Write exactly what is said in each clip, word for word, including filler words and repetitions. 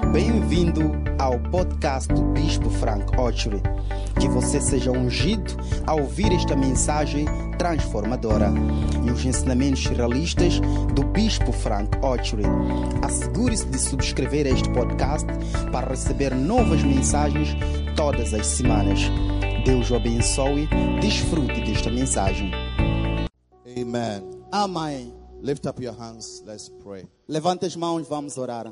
Bem-vindo ao podcast do Bispo Frank Ochery. Que você seja ungido ao ouvir esta mensagem transformadora e os ensinamentos realistas do Bispo Frank Ochery. Assegure-se de subscrever este podcast para receber novas mensagens todas as semanas. Deus o abençoe. Desfrute desta mensagem. Amen. Amém. Lift up your hands. Let's pray. Levante as mãos, vamos orar.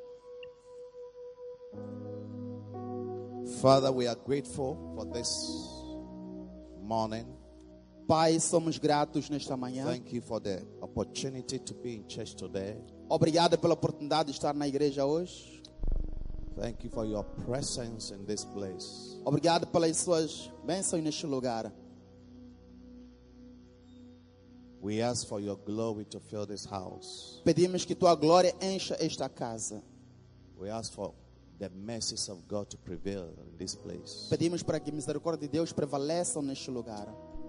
Father, we are grateful for this morning. Pai, somos gratos nesta manhã. Thank you for the opportunity to be in church today. Obrigado pela oportunidade de estar na igreja hoje. Thank you for your presence in this place. Obrigado pelas suas bênçãos neste lugar. We ask for your glory to fill this house. Pedimos que tua glória encha esta casa. We ask for the mercies of God to prevail in this place. Pedimos para que a misericórdia de Deus prevaleça neste lugar.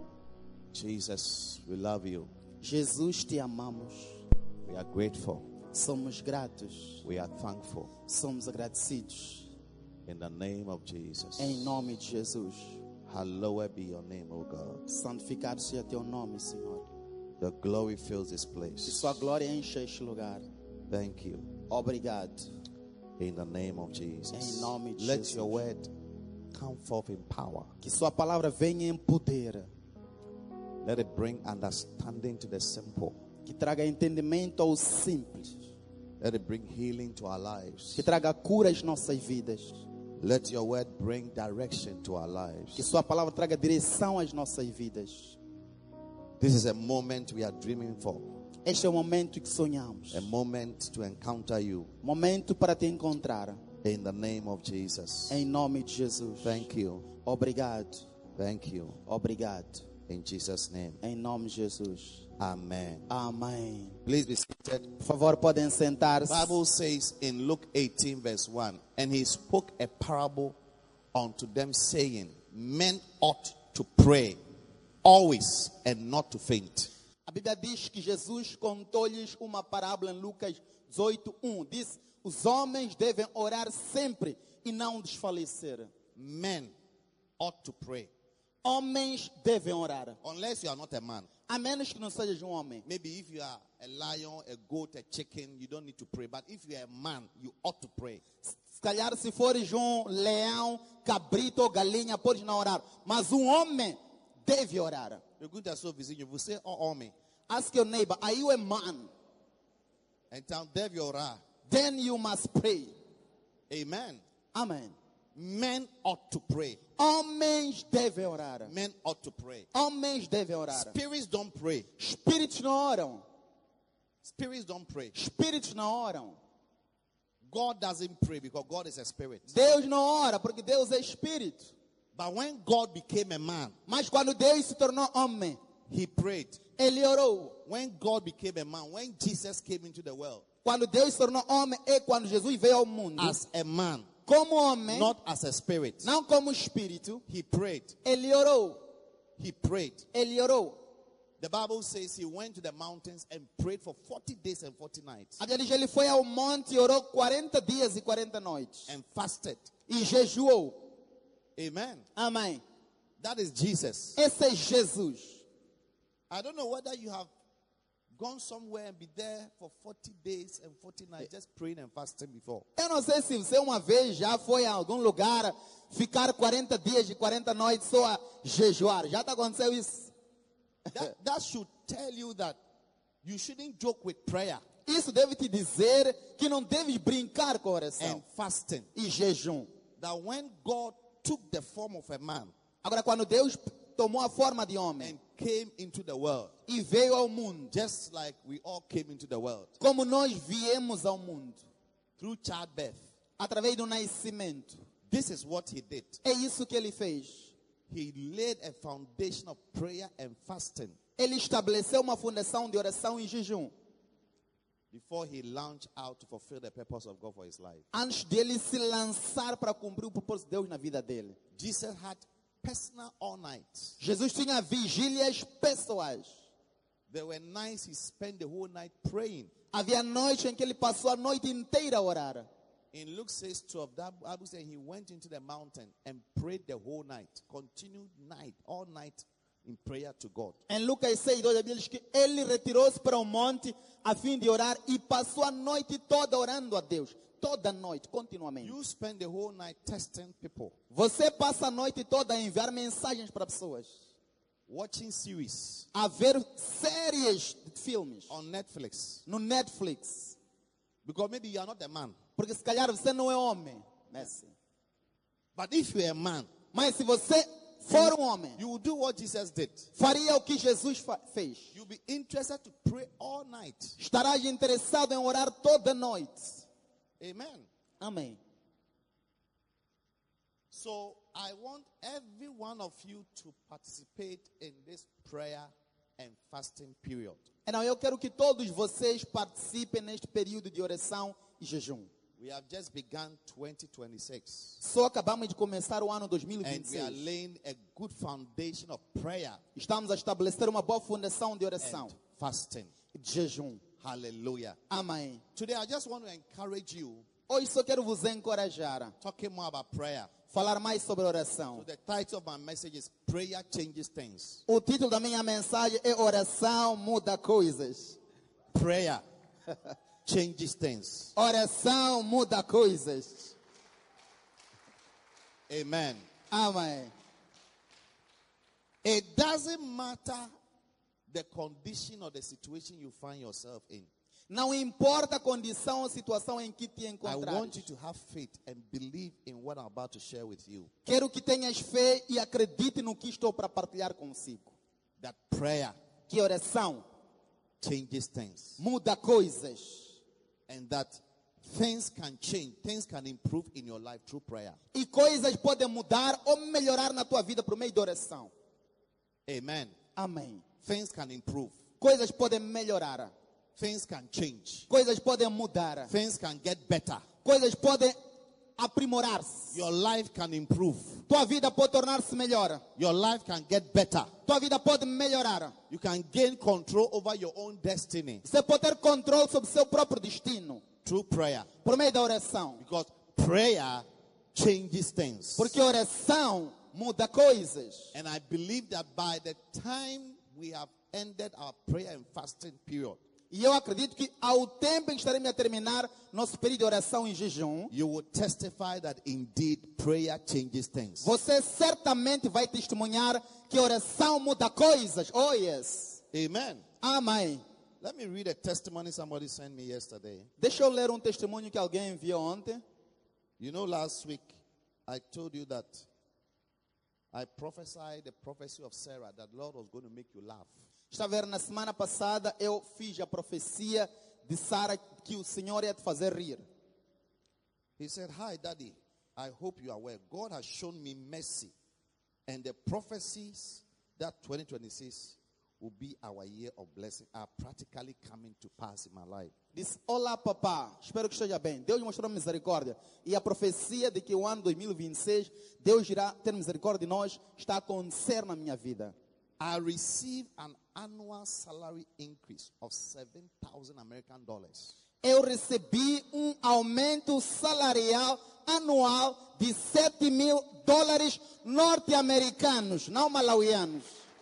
Jesus, we love you. Jesus, te amamos. We are grateful. Somos gratos. We are thankful. Somos agradecidos. In the name of Jesus. Em nome de Jesus. Hallowed be your name, O God. Santificado seja teu nome, Senhor. The glory fills this Que place. sua glória encha este lugar. Thank you. Obrigado. In the name of Jesus. Em nome de Let Jesus. your word come forth in power. Que sua palavra venha em poder. Let it bring understanding to the simple. Que traga entendimento aos simples. Let it bring healing to our lives. Que traga cura às nossas vidas. Let your word bring direction to our lives. Que sua palavra traga direção às nossas vidas. This is a moment we are dreaming for. Este é o momento que sonhamos. A moment to encounter you. Momento para te encontrar. In the name of Jesus. Em nome de Jesus. Thank you. Obrigado. Thank you. Obrigado. In Jesus' name. Em nome de Jesus. Amen. Amém. Please be seated. Por favor, podem sentar-se. The Bible says in Luke eighteen verse one, and he spoke a parable unto them saying, men ought to pray always and not to faint. A Bíblia diz que Jesus contou-lhes uma parábola em Lucas dezoito, um. Diz, os homens devem orar sempre e não desfalecer. Men ought to pray. Homens devem orar. Unless you are not a man. A menos que não sejas um homem. Maybe if you are a lion, a goat, a chicken, you don't need to pray. But if you are a man, you ought to pray. Se calhar se fores um leão, cabrito ou galinha, podes não orar. Mas um homem deve orar. You're going to so vizinho, you say, oh, homem. Ask your neighbor, are you a man? Então deve orar. Then you must pray. Amen. Amen. Men ought to pray. Homens devem orar. Men ought to pray. Homens devem orar. Spirits don't pray. Espíritos não oram. Spirits don't pray. Espíritos não oram. God doesn't pray because God is a spirit. Deus não ora porque Deus é espírito. But when God became a man, Mas quando Deus se tornou homem, he prayed. ele orou. When God became a man, when Jesus came into the world, Quando Deus se tornou homem é quando Jesus veio ao mundo. as a man, Como homem, not as a spirit, não como espírito, he prayed. ele orou. He prayed. Ele orou. The Bible says he went to the mountains and prayed for forty days and forty nights A Bíblia diz, ele foi ao monte e orou quarenta dias e quarenta noites. and fasted. E jejuou. Amen. Amém. That is Jesus. Esse é Jesus. I don't know whether you have gone somewhere and be there for forty days and forty nights just praying and fasting before. Eu não sei se você uma vez já foi a algum lugar ficar quarenta dias e quarenta noites só a jejuar. Já está acontecendo isso? That, that should tell you that you shouldn't joke with prayer Isso deve te dizer que não deves brincar com a oração and fasting. e jejum. That when God took the form of a man Agora, quando Deus tomou a forma de homem and came into the world, e veio ao mundo, just like we all came into the world, como nós viemos ao mundo, through childbirth, através do nascimento, this is what he did. é isso que ele fez. He laid a foundation of prayer and fasting Ele estabeleceu uma fundação de oração e jejum before he launched out to fulfill the purpose of God for his life. antes dele se lançar para cumprir o propósito de Deus na vida dele. Jesus had personal all nights. Jesus tinha vigílias pessoais. There were nights he spent the whole night praying. Havia noites em que ele passou a noite inteira a orar. In Luke six twelve, that Bible says he went into the mountain and prayed the whole night, continued night, all night in prayer to God. Em Lucas seis, dois, a Bíblia diz que ele retirou-se para um monte a fim de orar e passou a noite toda orando a Deus. Toda noite, continuamente. You spend the whole night testing people, Você passa a noite toda a enviar mensagens para pessoas, watching series a ver séries de filmes on Netflix. no Netflix. Because maybe you are not a man. Porque se calhar você não é homem. Messi. But if you are a man, Mas se você for um homem, you will do what Jesus did. faria o que Jesus fa- fez. You'll be interested to pray all night. Estarás interessado em orar toda noite. Amen. Amém. So I want every one of you to participate in this prayer and fasting period. Então eu quero que todos vocês participem neste período de oração e jejum. We have just begun twenty twenty-six. Só acabamos de começar o ano dois mil e And vinte e we are seis. laying a good foundation of prayer Estamos a estabelecer uma boa fundação de oração and fasting. e de jejum. Hallelujah. Amém. Today I just want to encourage you, Hoje só quero vos encorajar, talking more about prayer. falar mais sobre So oração. the title of my message is Prayer Changes Things. O título da minha mensagem é Oração Muda Coisas. Prayer changes things. Oração muda coisas. Amen. Amém. It doesn't matter the condition or the situation you find yourself in. Não importa a condição ou situação em que te I encontras. want you to have faith and believe in what I'm about to share with you. Quero que tenhas fé e acredite no que estou para partilhar consigo. That prayer Que oração changes things. muda coisas. And that things can change, things can improve in your life through prayer. E coisas podem mudar ou melhorar na tua vida por meio da oração. Amen. Amém. Things can improve. Coisas podem melhorar. Things can change. Coisas podem mudar. Things can get better. Coisas podem aprimorar-se. Your life can improve. Tua vida pode tornar-se melhor. Your life can get better. Tua vida pode melhorar. You can gain control over your own destiny Você pode ter controle sobre seu próprio destino through prayer. por meio da oração. Because prayer changes things. Porque oração muda coisas. And I believe that by the time we have ended our prayer and fasting period, E eu acredito que ao tempo em que estaremos a terminar nosso período de oração e jejum, you will testify that indeed prayer changes things. você certamente vai testemunhar que oração muda coisas. Oh yes. Amen. Amém. Let me read a testimony somebody sent me yesterday. Deixa eu ler um testemunho que alguém enviou ontem. You know, last week I told you that I prophesied the prophecy of Sarah that the Lord was going to make you laugh. Está a ver, na semana passada eu fiz a profecia de Sara que o Senhor ia te fazer rir. He said, "Hi, Daddy. I hope you are well. God has shown me mercy, and the prophecies that twenty twenty-six will be our year of blessing are practically coming to pass in my life." Disse, olá papá, espero que esteja bem. Deus mostrou misericórdia. E a profecia de que o ano dois mil e vinte e seis, Deus irá ter misericórdia de nós, está a acontecer na minha vida. I received an annual salary increase of seven thousand American dollars. Eu recebi um aumento salarial anual de sete mil dólares norte-americanos, não malauianos.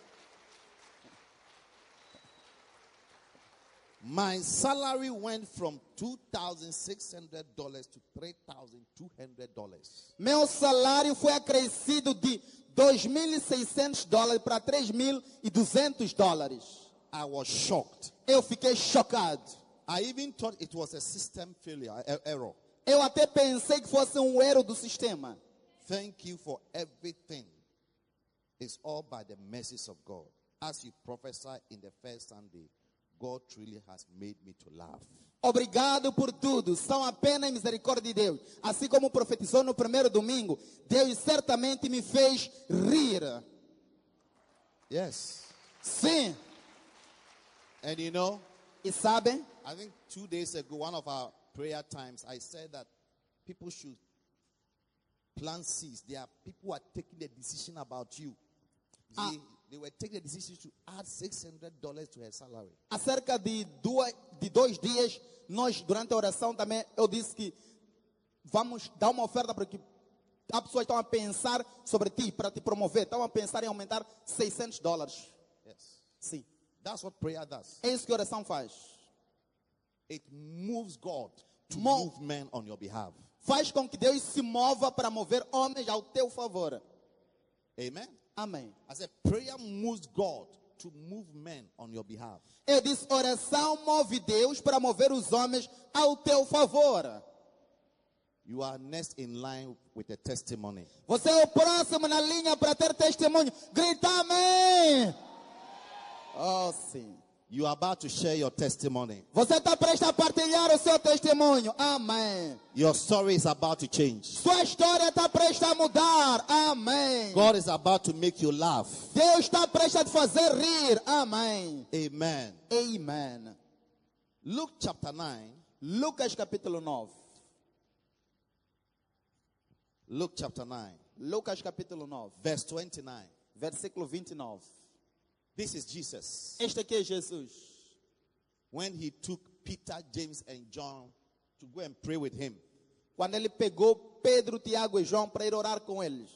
My salary went from two thousand six hundred dollars to three thousand two hundred dollars. Meu salário foi acrescido de dois mil e seiscentos dólares para três mil e duzentos dólares. I was shocked. Eu fiquei chocado. I even thought it was a system failure, e- error. Eu até pensei que fosse um erro do sistema. Thank you for everything. It's all by the mercies of God. As you prophesied in the first Sunday, God truly has made me to laugh. Obrigado por tudo. São apenas misericórdia de Deus. Assim como profetizou no primeiro domingo, Deus certamente me fez rir. Yes. Sim. And you know, E sabem, I think two days ago, one of our prayer times, I said that people should plant seeds. There are people who are taking the decision about you. You Ah. see, they were taking the decision to add six hundred dollars to her salary. acerca de, duas, de dois dias, nós, durante a oração também, eu disse que vamos dar uma oferta para que as pessoas estão a pensar sobre ti, para te promover. Estão a pensar em aumentar seiscentos dólares. Yes. Sim. That's what prayer does. É isso que a oração faz. It moves God to Mo- move men on your behalf. Faz com que Deus se mova para mover homens ao teu favor. Amen. Amém. I said prayer moves God to move men on your behalf. Eu disse, oração move Deus para mover os homens ao teu favor. You are next in line with a testimony. Você é o próximo na linha para ter testemunho. Grita amém. Oh, sim. You are about to share your testimony. Você está prestes a partilhar o seu testemunho. Amém. Your story is about to change. Sua história está prestes a mudar. Amém. God is about to make you laugh. Deus está prestes a te fazer rir. Amém. Amen. Amen. Luke chapter nine. Lucas capítulo nove. Luke chapter nine. Lucas capítulo nove. Verse twenty-nine. Versículo vinte e nove. This is Jesus. Este aqui é Jesus. When he took Peter, James and John to go and pray with him. Quando ele pegou Pedro, Tiago e João para ir orar com eles.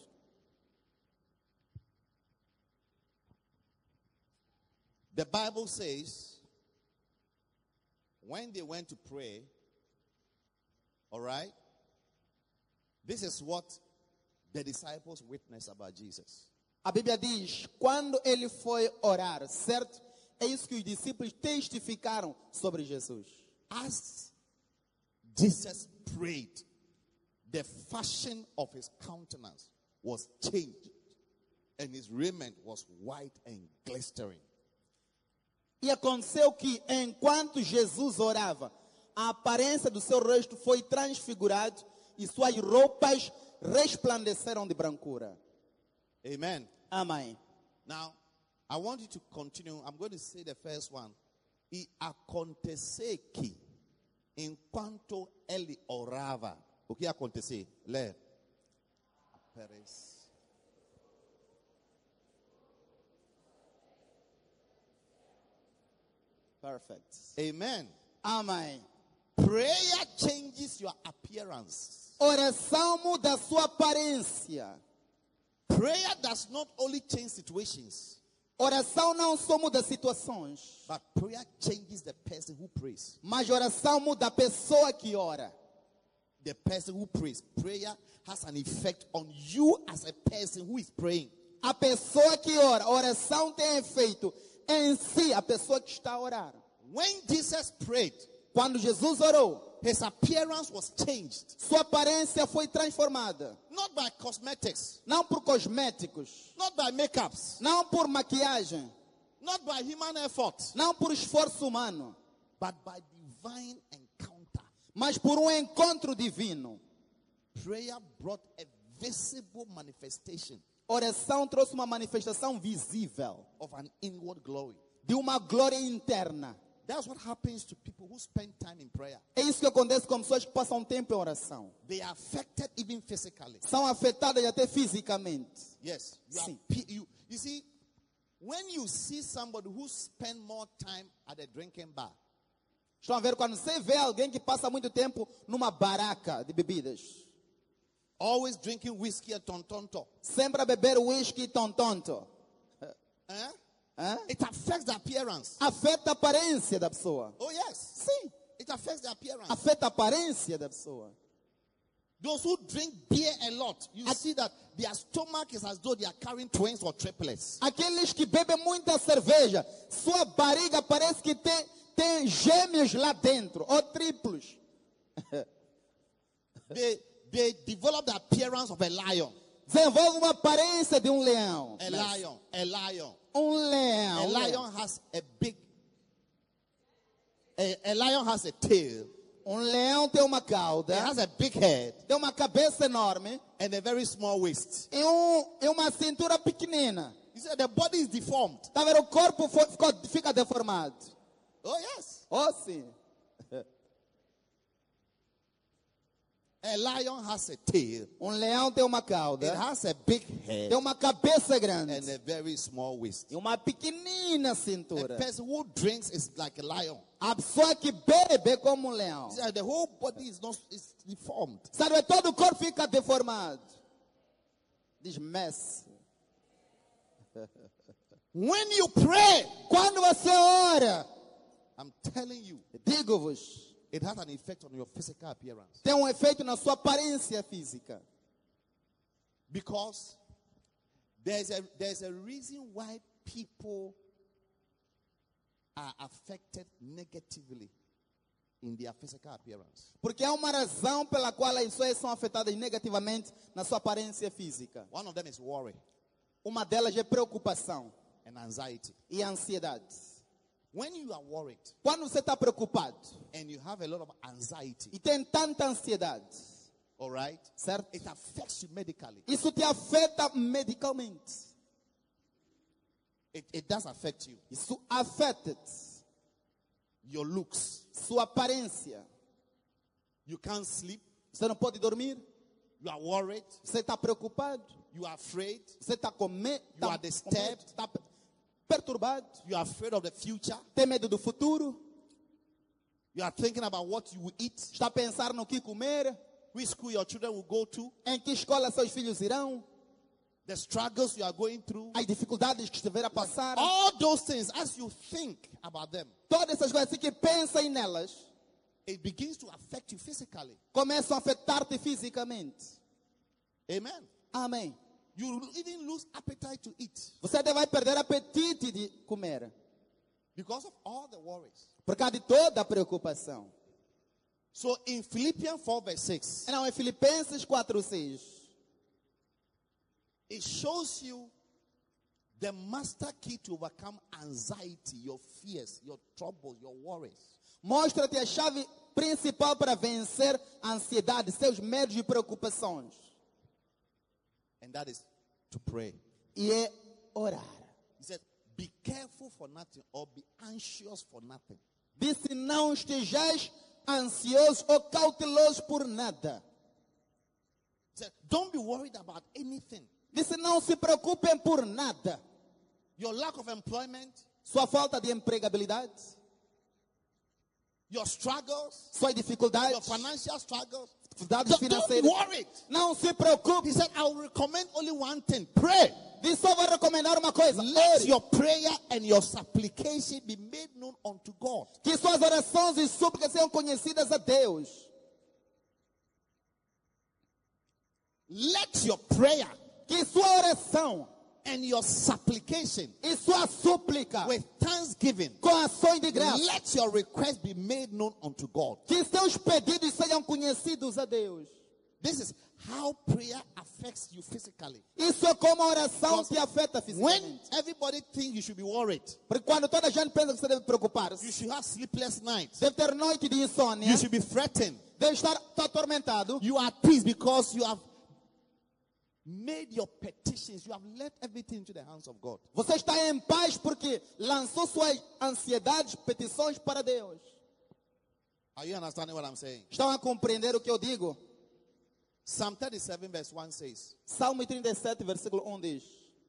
The Bible says, when they went to pray, all right, this is what the disciples witnessed about Jesus. A Bíblia diz, quando ele foi orar, certo? É isso que os discípulos testificaram sobre Jesus. As Jesus prayed, the fashion of his countenance was changed, and his raiment was white and glistering. E aconteceu que, enquanto Jesus orava, a aparência do seu rosto foi transfigurada e suas roupas resplandeceram de brancura. Amen. Amém. Now, I want you to continue. I'm going to say the first one. E aconteceu que, enquanto ele orava, o que aconteceu? Lê. Aparece. Perfect. Amen. Amém. Prayer changes your appearance. Oração muda a sua aparência. Prayer does not only change situations, Oração não só muda situações, but prayer changes the person who prays. mas oração muda a pessoa que ora. The person who prays. Prayer has an effect on you as a person who is praying. A pessoa que ora, a oração tem efeito em si, a pessoa que está a orar. When Jesus prayed, Quando Jesus orou, his appearance was changed. sua aparência foi transformada. Not by cosmetics, Não por cosméticos, not by makeups, não por maquiagem, not by human effort, não por esforço humano, but by divine encounter. mas por um encontro divino. Prayer brought a visible manifestation Oração trouxe uma manifestação visível of an inward glory. de uma glória interna. That's what happens to people who spend time in prayer. É isso que acontece com pessoas que passam tempo em oração. They are affected even physically. São afetadas até fisicamente. Yes. You, are, Sim. pe- you, you see, when you see somebody who spend more time at a drinking bar, Estão a ver quando você vê alguém que passa muito tempo numa baraca de bebidas, always drinking whiskey and tontonto, sempre a beber whisky e tontonto, eh? Hã? It affects the appearance. afeta a aparência da pessoa. Oh yes, Sim, it affects the appearance. afeta a aparência da pessoa. Those who drink beer a lot, you see that their stomach is as though they are carrying twins or triplets. Aqueles que bebem muita cerveja, sua barriga parece que tem, tem gêmeos lá dentro, ou triplos. They they develop the appearance of a lion. Desenvolve uma aparência de um leão. A lion, a lion. Um A leão. um leão. lion has a big. A, a lion has a tail. Um leão tem uma cauda, It has a big head tem uma cabeça enorme and a very small waist. e, um, e uma cintura pequenina. You see, the body is deformed. Tá vendo? O corpo foi, ficou, fica deformado. Oh yes. Oh, sim. A lion has a tail. Um leão tem uma It cauda, has a big head tem uma cabeça grande and a very small waist. e uma pequenina A cintura. person who drinks is like a lion. A pessoa que bebe é como um leão. See, the whole body is not is deformed. Sabe, todo o corpo fica deformado. Diz mess. When you pray, Quando você ora, I'm telling you, digo-vos, it has an effect on your physical appearance. tem um efeito na sua aparência física. Because there's a there's a reason why people are affected negatively in their physical appearance. Porque há uma razão pela qual as pessoas são afetadas negativamente na sua aparência física. One of them is worry Uma delas é preocupação and anxiety. e ansiedade. When you are worried Quando você está preocupado and you have a lot of anxiety, e tem tanta ansiedade, all right, certo? it affects you medically. Isso te afeta medicalmente. It, it does affect you. Isso afeta-te. Your looks. Sua aparência. You can't sleep. Você não pode dormir. You are worried. Você está preocupado. You are afraid. Você está com medo. You are disturbed. Está perturbado. You are afraid of the future. Tem medo do futuro. You are thinking about what you will eat. Está a pensar no que comer. Which school your children will go to. Em que escola seus filhos irão. The struggles you are going through. As dificuldades que estiver a passar. All those things, as you think about them, Todas essas coisas, assim que pensem nelas, it begins to affect you physically. começam a afetar-te fisicamente. Amen. Amém. You even lose appetite to eat Você até vai perder apetite de comer. because of all the worries. Por causa de toda a preocupação. So in Philippians four verse six, Não, em Filipenses quatro, seis. it shows you the master key to overcome anxiety, your fears, your troubles, your worries. Mostra-te a chave principal para vencer a ansiedade, seus medos e preocupações. And that is to pray. E é orar. He said, be careful for nothing or be anxious for nothing. Disse, não estejais ansioso ou cauteloso por nada. He said, don't be worried about anything. Disse, não se preocupem por nada. Your lack of employment, Sua falta de empregabilidade, your struggles, suas dificuldades, your financial struggles. dificuldades Don't, don't be financeiras. worried. Não se preocupe. He said, I will recommend only one thing. Pray. Disse, só vou recomendar uma coisa. Let Ore. your prayer and your supplication be made known unto God. Que suas orações e súplicas sejam conhecidas a Deus. Let your prayer Que sua oração and your supplication e sua súplica with thanksgiving, com ações de graça, let your request be made known unto God. que seus pedidos sejam conhecidos a Deus. This is how prayer affects you physically. Isso é como a oração te afeta When fisicamente. everybody thinks you should be worried, Porque quando toda a gente pensa que você deve preocupar-se, you should have sleepless nights, deve ter noite de insônia, you should be threatened, deve estar atormentado, you are at peace because you have made your petitions, you have left everything into the hands of God. você está em paz porque lançou suas ansiedades, petições para Deus. Are you understanding what I'm saying? Estão a compreender o que eu digo? Psalm thirty-seven verse one says, Salmo trinta e sete, versículo um diz: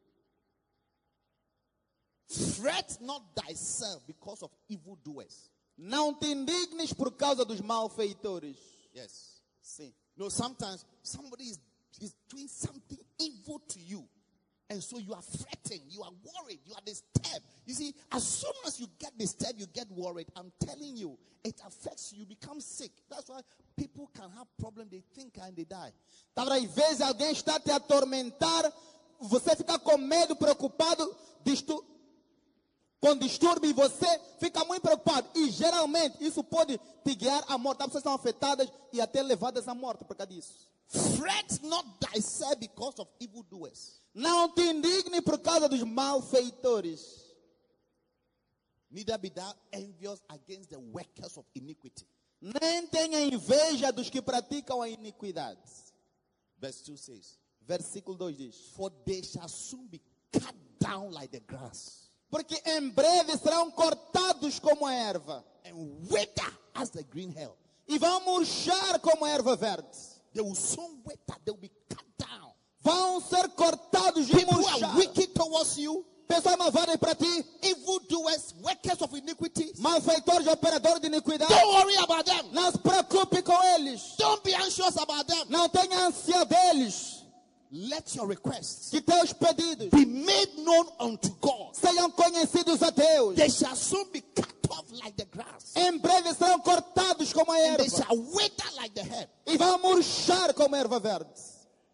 fret not thyself because of evildoers. não te indignes por causa dos malfeitores. Yes. Sim. No, sometimes somebody is, is doing something evil to you. And so you are fretting, you are worried, you are disturbed. You see, as soon as you get disturbed, you get worried. I'm telling you, it affects you, you become sick. That's why people can have problems, they think and they die. Talvez às vezes alguém está te atormentar, você fica com medo, preocupado, distu com distúrbio, e você fica muito preocupado. E geralmente isso pode te guiar à morte. As pessoas são afetadas e até levadas à morte por causa disso. Fret not thyself because of evildoers. Não te indigne por causa dos malfeitores. Neither be thou envious against the workers of iniquity. Nem tenha inveja dos que praticam a iniquidade. Verse two says, Versículo dois diz: for they shall soon be cut down like the grass, porque em breve serão cortados como a erva, and wither as the green herb. e vão murchar como a erva verde. they will soon wither, they will be cut down. Vão ser cortados e People who are murchados. wicked towards you, Pessoas malvadas para ti, evildoers, workers of iniquity. malfeitores, operadores de iniquidade. Don't worry about them. Não se preocupe com eles. Don't be anxious about them. Não tenha ânsia deles. Let your requests Que teus pedidos be made known unto God. sejam conhecidos a Deus. They shall soon be cut off like the grass, Em breve serão cortados como a and they erva. shall wither like the herb. E vão murchar como a erva verde.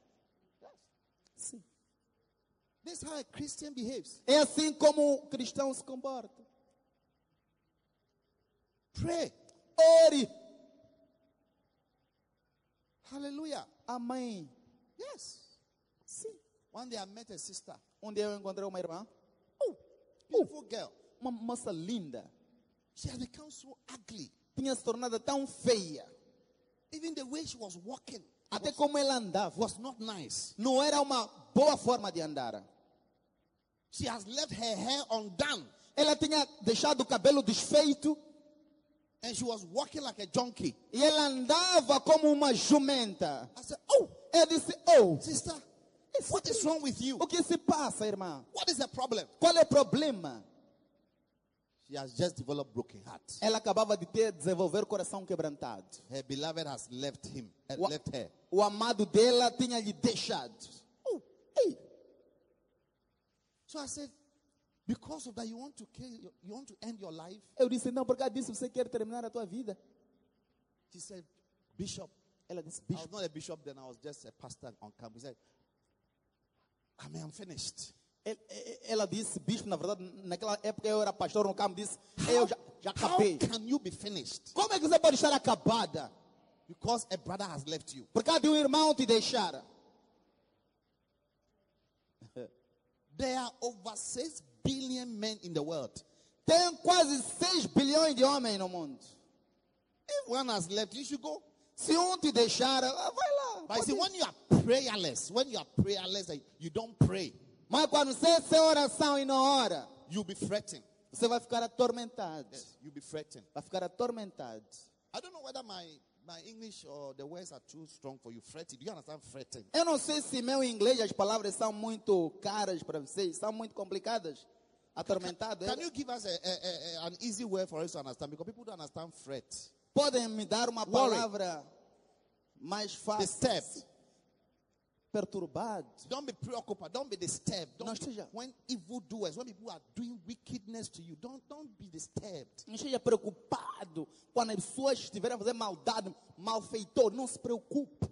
This is how a Christian behaves. É assim como o cristão se comporta. Pray. Ore. Hallelujah. Amém. Yes. Sim. One day I met a sister. Um dia eu encontrei uma irmã, Oh, beautiful girl. uma moça linda. She has become so ugly. Tinha se tornado tão feia. Even the way she was walking Até como ela andava. was not nice. Não era uma boa forma de andar. She has left her hair undone, Ela tinha deixado o cabelo desfeito. and she was walking like a junkie. E ela andava como uma jumenta. I said, oh, Eu disse, oh, sister, what is wrong with you? o que se passa, irmã? What is the problem? Qual é o problema? She has just developed broken heart. Ela acabava de ter, desenvolver o coração quebrantado. Her beloved has left him, uh, O, left her. o amado dela tinha lhe deixado. Oh, Ei, so I said, because of that, you want to kill, you want to end your life? eu disse, não, por causa disso você quer terminar a tua vida? She said, Bishop. Ela disse, I was bicho, not a bishop then, I was just a pastor on campus. He said, I mean, I'm finished. ele- ela disse, bispo, na verdade, naquela época eu era pastor no campo, disse, eu já, já How acabei. can you be finished? Como é que você pode estar acabada? Because a brother has left you. Por causa de um irmão te deixar. There are over six billion men in the world. Tem quase seis bilhões de homens no mundo. If one has left, you should go. Se um te deixar, ah, vai lá. But you pode see, ir. when you are prayerless, when you are prayerless, and you don't pray, Mas quando você é sem oração e não ora, you'll be fretting. você vai ficar atormentado. Yes, you'll be fretting. Vai ficar atormentado. I don't know whether my, my English or the words are too strong for you. Fretting. Do you understand fretting? Eu não sei se meu inglês, as palavras são muito caras para vocês, são muito complicadas. Atormentado. Can you give us a, a, a, an easy word for us to understand? Because people don't understand fret. Podem me dar uma Worry. palavra mais fácil? Disturbed. Perturbado. Don't be preoccupied. Don't be disturbed. Não Don't be, esteja- when evildoers, when people are doing wickedness to you, don't, don't be disturbed. Não esteja preocupado quando as pessoas estiverem a fazer maldade, malfeitor. Não se preocupe.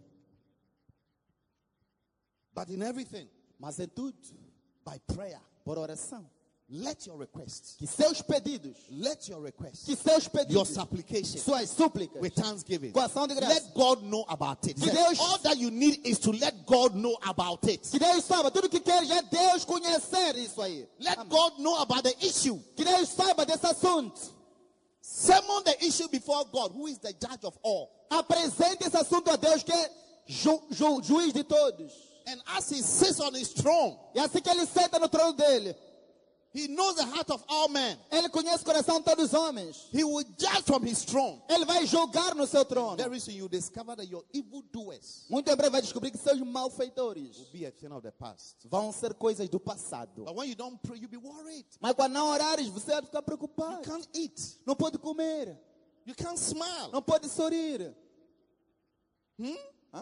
But in everything, Mas em tudo, by prayer, por oração. let your requests, Que seus pedidos, let your requests, que seus your pedidos, supplication suas súplicas, with thanksgiving, com ação de graça. let God know about it. He Que said, Deus- all that you need is to let God know about it. Que Deus saiba, tudo que quer é Deus conhecer isso aí. Let Amém. God know about the issue. Que Deus saiba desse assunto. Summon the issue before God, who is the judge of all. Apresente esse assunto a Deus, que é ju, ju, juiz de todos. And as he sits on his throne, E assim que ele senta no trono dele, he knows the heart of all men. ele conhece o coração de todos os homens. He will judge from his throne. Ele vai julgar no seu trono. Very soon you discover that your evildoers Muito em breve vai descobrir que seus malfeitores will be a thing of the past. vão ser coisas do passado. But when you don't pray, you'll be worried. Mas quando não orares, você vai ficar You preocupado. can't eat. Não pode comer. You can't smile. Não pode sorrir. Hmm? Hã?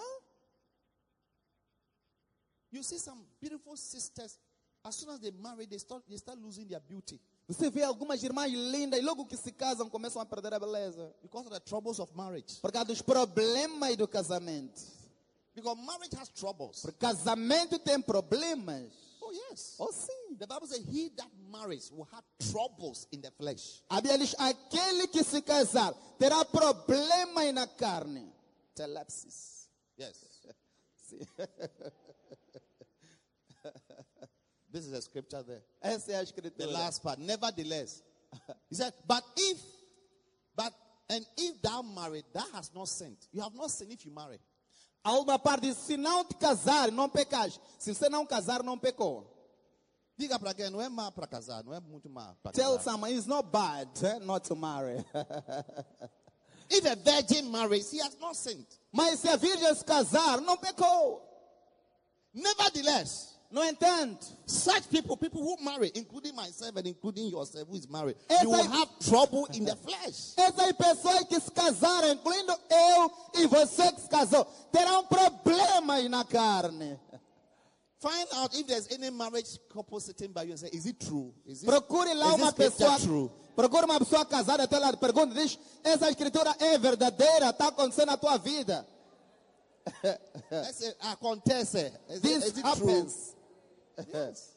You see some beautiful sisters, as soon as they marry, they start, they start losing their beauty. Você vê algumas irmãs lindas e logo que se casam começam a perder a beleza. Because of the troubles of marriage. Por causa dos problemas do casamento. Because marriage has troubles. Porque casamento tem problemas. Oh, yes. Oh, sim. The Bible says, he that marries will have troubles in the flesh. A Bíblia diz, aquele que se casar terá problemas na carne. Telepsis. Yes. Sim. This is a scripture there. Essa é a The escritura. last part. Nevertheless. He said, but if, but, and if thou marry, thou hast not sinned. You have not sinned if you marry. A última parte diz, se não te casar, não pecas. Se você não casar, não pecou. Diga para quem, não é má para casar, não é muito má para Tell casar. someone, it's not bad eh, not to marry. If a virgin marries, he has not sinned. Mas se a virgem se casar, não pecou. Nevertheless, No entanto, such people, people who marry, including myself and including yourself who is married, Essa you will aí- have trouble in the flesh. essas pessoas que se casaram, incluindo eu e você que se casou, terão problemas na carne. Find out if there's any marriage couple sitting by you and say, is it true? Is it, Procure lá is uma this scripture pessoa, true? procure uma pessoa casada, até lá pergunta, diz, essa escritura é verdadeira, está acontecendo na tua vida. Let's say, acontece. Is it, This is it true? happens. Yes.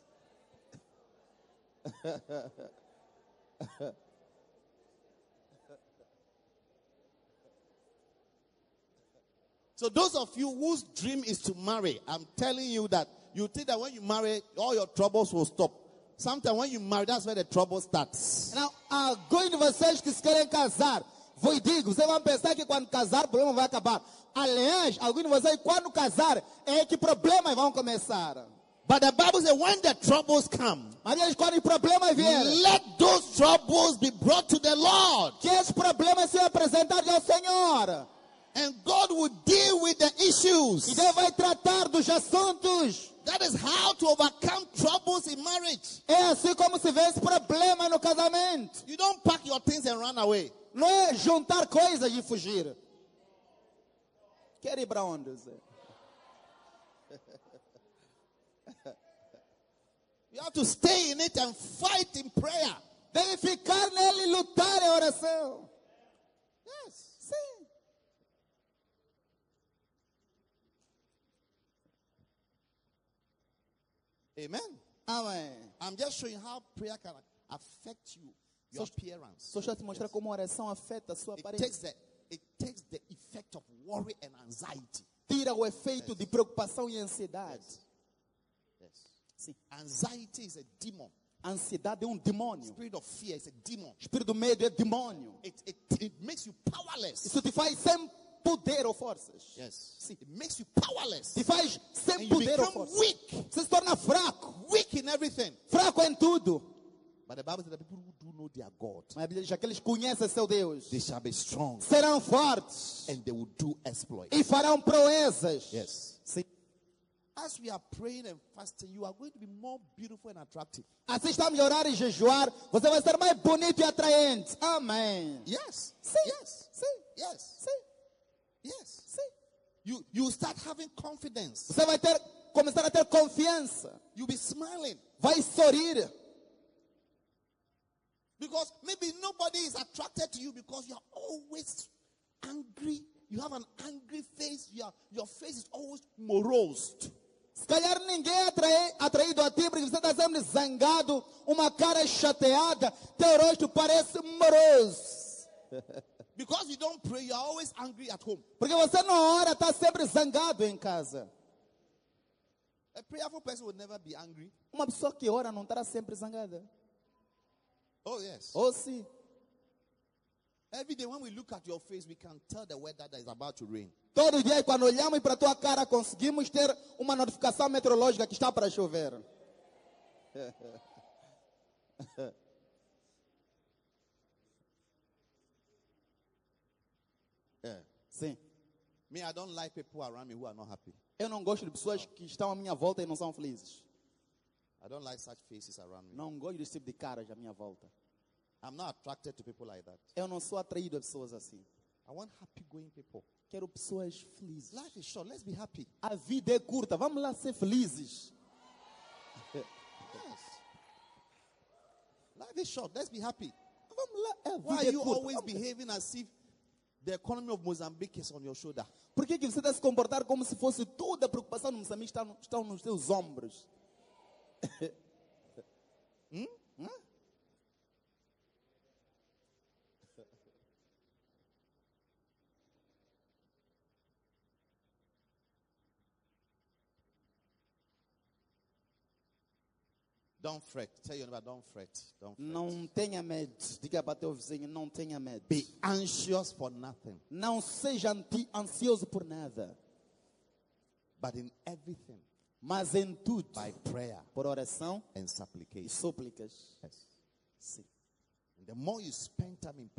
So those of you whose dream is to marry, I'm telling you that you think that when you marry, all your troubles will stop. Sometimes when you marry, that's where the trouble starts. Não, alguns de vocês que se querem casar, vou digo, vocês vão pensar que quando casar o problema vai acabar. Aliás, alguns de vocês quando casar é que problemas vão começar. But the Bible says when the troubles come, Mas Deus, quando os problemas vierem, let those troubles be brought to the Lord. que esses problemas sejam apresentados ao Senhor. And God will deal with the E issues. Deus vai tratar dos assuntos. That is how to overcome troubles in marriage. É assim como se vê esse problema no casamento. You don't pack your things and run away. Não é juntar coisas e fugir. Quer ir para onde, Zé? You have to stay in it and fight in prayer. Deve ficar nele e lutar em oração. Yes. Sim. Amen. Amém. I'm just showing how prayer can affect you, your So- appearance. Só estou te mostrar como a oração afeta a sua It takes aparência. the it takes the effect of worry and anxiety. Tira o efeito de preocupação e ansiedade. Yes. Sim. Anxiety is a demon. A ansiedade é um demônio. Spirit of fear is a demon. O espírito do medo é demônio. It it, it makes you powerless. Isso te faz sem poder ou forças. Yes. Sim. It makes you powerless. Te faz And sem you poder ou become força. weak. Você se torna fraco. Weak in everything. Fraco em tudo. But the Bible says that people who do know their God, Mas a Bíblia diz que eles conhecem seu Deus. they shall be strong Serão fortes. and they will do exploits. E farão proezas. Yes. Sim. As we are praying and fasting, you are going to be more beautiful and attractive. Assim estamos a orar e jejuar. Você vai ser mais bonito e atraente. Amém. Yes. Sim. Yes. Sim. Yes. Sim. Yes. Sim. You you start having confidence. Você vai ter, começar a ter confiança. You'll be smiling. Vai sorrir. Because maybe nobody is attracted to you because you are always angry. You have an angry face. You are, your face is always morose. Se calhar ninguém é atrai, atraído a ti porque você está sempre zangado, uma cara chateada, teu rosto parece moroso. Because you don't pray, you are always angry at home. Porque você não ora, está sempre zangado em casa. A prayerful person will never be angry. Uma pessoa que ora não estará sempre zangada. Oh, yes. Ou sim. Every day when we look at your face, we can tell the weather that is about to rain. Todos os dias, quando olhamos para a tua cara, conseguimos ter uma notificação meteorológica que está para chover. Yeah. Sim. Me, I don't like people around me who are not happy. Eu não gosto de pessoas que estão à minha volta e não são felizes. I don't like such faces around me. Não gosto desse tipo de caras à minha volta. I'm not attracted to people like that. Eu não sou atraído a pessoas assim. I want happy going people. Quero pessoas felizes. Life is short. Let's be happy. A vida é curta. Vamos lá ser felizes. Yes. Life is short. Let's be happy. Vamos lá. A Why vida are é you curta. always Vamos lá. behaving as if the economy of Mozambique is on your shoulder? Por que, que você está se comportar como se fosse toda a preocupação do Moçambique está, no- estão nos teus ombros? Hmm? Hã? Don't fret. Tell your neighbor, don't fret. Don't fret. Não tenha medo. Diga para teu vizinho, não tenha medo. Be anxious for nothing, Não seja anti- ansioso por nada. but in everything, Mas em tudo, by prayer por oração and e supplication. súplicas. Yes. Sim. And the more you spend time in prayer,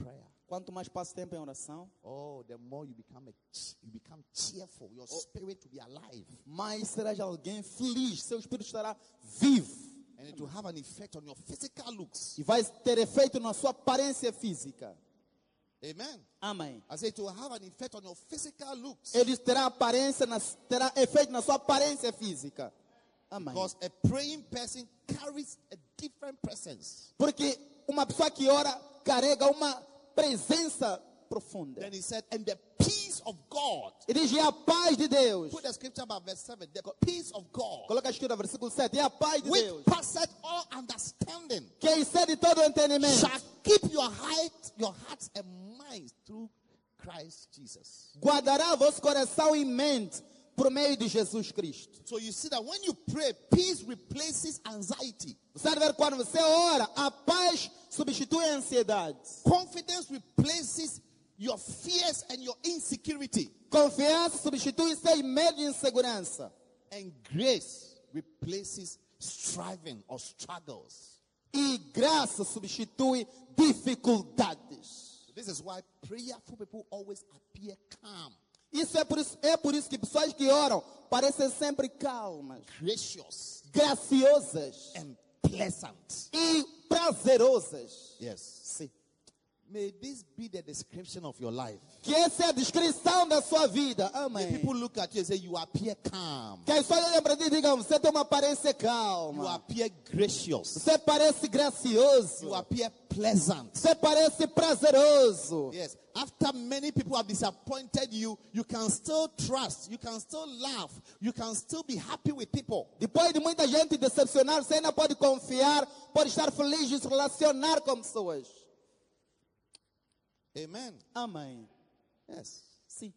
Quanto mais passa tempo em oração, oh, the more you become a, ch- you become cheerful. Your spirit will be alive, mais serás alguém feliz. Seu espírito estará vivo. and it will have an effect on your physical looks. E vai ter efeito na sua aparência física. Amen. Amém. I say it will have an effect on your physical looks. Ele terá aparência, na, terá efeito na sua aparência física. Amém. Because a praying person carries a different presence. Porque uma pessoa que ora carrega uma presença profunda. Then he said, and the peace of God. E diz, e a paz de Deus. Put the scripture about verse seven. The peace of God, Coloca a escritura, versículo sete. E a paz de which Deus, passeth all understanding, que excede todo o entendimento, shall keep your heart, your hearts and minds through Christ Jesus. guardará vosso coração e mente por meio de Jesus Cristo. So you see that when you pray, peace replaces anxiety. Você vai ver quando você ora, a paz substitui a ansiedade. Confidence replaces your fears and your insecurity. Confiança substitui seus medos e insegurança. And grace replaces striving or struggles. E graça substitui dificuldades. This is why prayerful people always appear calm, Isso é por isso, é por isso que pessoas que oram parecem sempre calmas, gracious, graciosas and pleasant. e prazerosas. Yes. Sim. May this be the description of your life. Que essa é a descrição da sua vida. May Amém. people look at you and say, you appear calm. Que as pessoas olhem para ti e digam, você tem uma aparência You calma. appear gracious. Você parece gracioso. You appear pleasant. Você parece prazeroso. Yes. After many people have disappointed you, you can still trust. You can still laugh. You can still be happy with people. Depois de muita gente decepcionar, você ainda pode confiar, pode estar feliz de se relacionar com pessoas. Amen. Amém. Yes. Sim.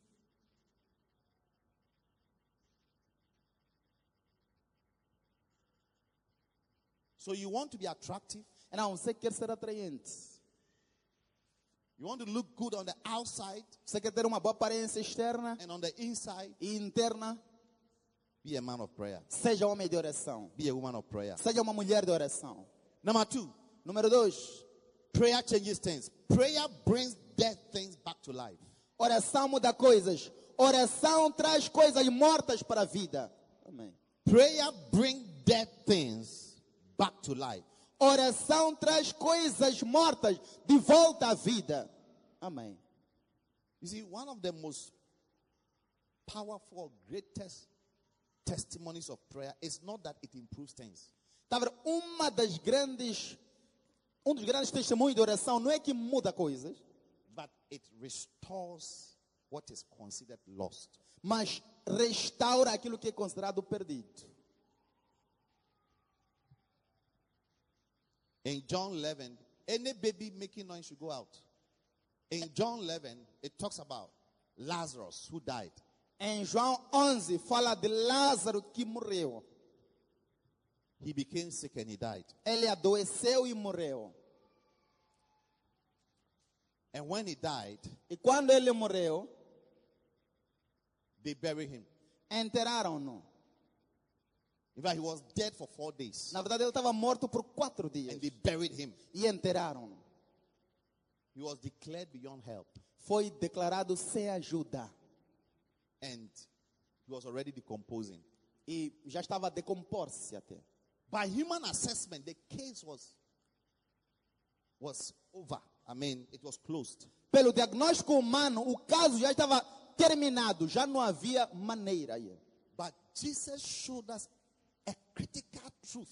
So you want to be attractive. Não, você quer ser atraente. You want to look good on the outside Você quer ter uma boa aparência externa and on the inside. e interna. Be a man of prayer. Seja homem de oração. Be a woman of prayer. Seja uma mulher de oração. Number two, Número dois. prayer changes things. Prayer brings dead things back to life. Oração muda coisas. Oração traz coisas mortas para a vida. Amém. Prayer brings dead things back to life. Oração traz coisas mortas de volta à vida. Amém. You see, one of the most powerful, greatest testimonies of prayer is not that it improves things. Tá vendo? Uma das grandes, um dos grandes testemunhos de oração não é que muda coisas, But it restores what is considered lost. mas restaura aquilo que é considerado perdido. In John eleven, any baby making noise should go out. In John eleven, it talks about Lazarus who died. Em João onze fala de Lázaro que morreu. He became sick and he died. Ele adoeceu e morreu. And when he died, E quando ele morreu, they buried him. enterraram-no. In fact, he was dead for four days. Na verdade, ele estava morto por quatro dias. And they buried him. E enterraram-no. He was declared beyond help. Foi declarado sem ajuda. And he was already decomposing. E já estava a decompor-se até. By human assessment, the case was, was over. I mean, it was closed. Pelo diagnóstico humano, o caso já estava terminado. Já não havia maneira aí. But Jesus showed us a critical truth.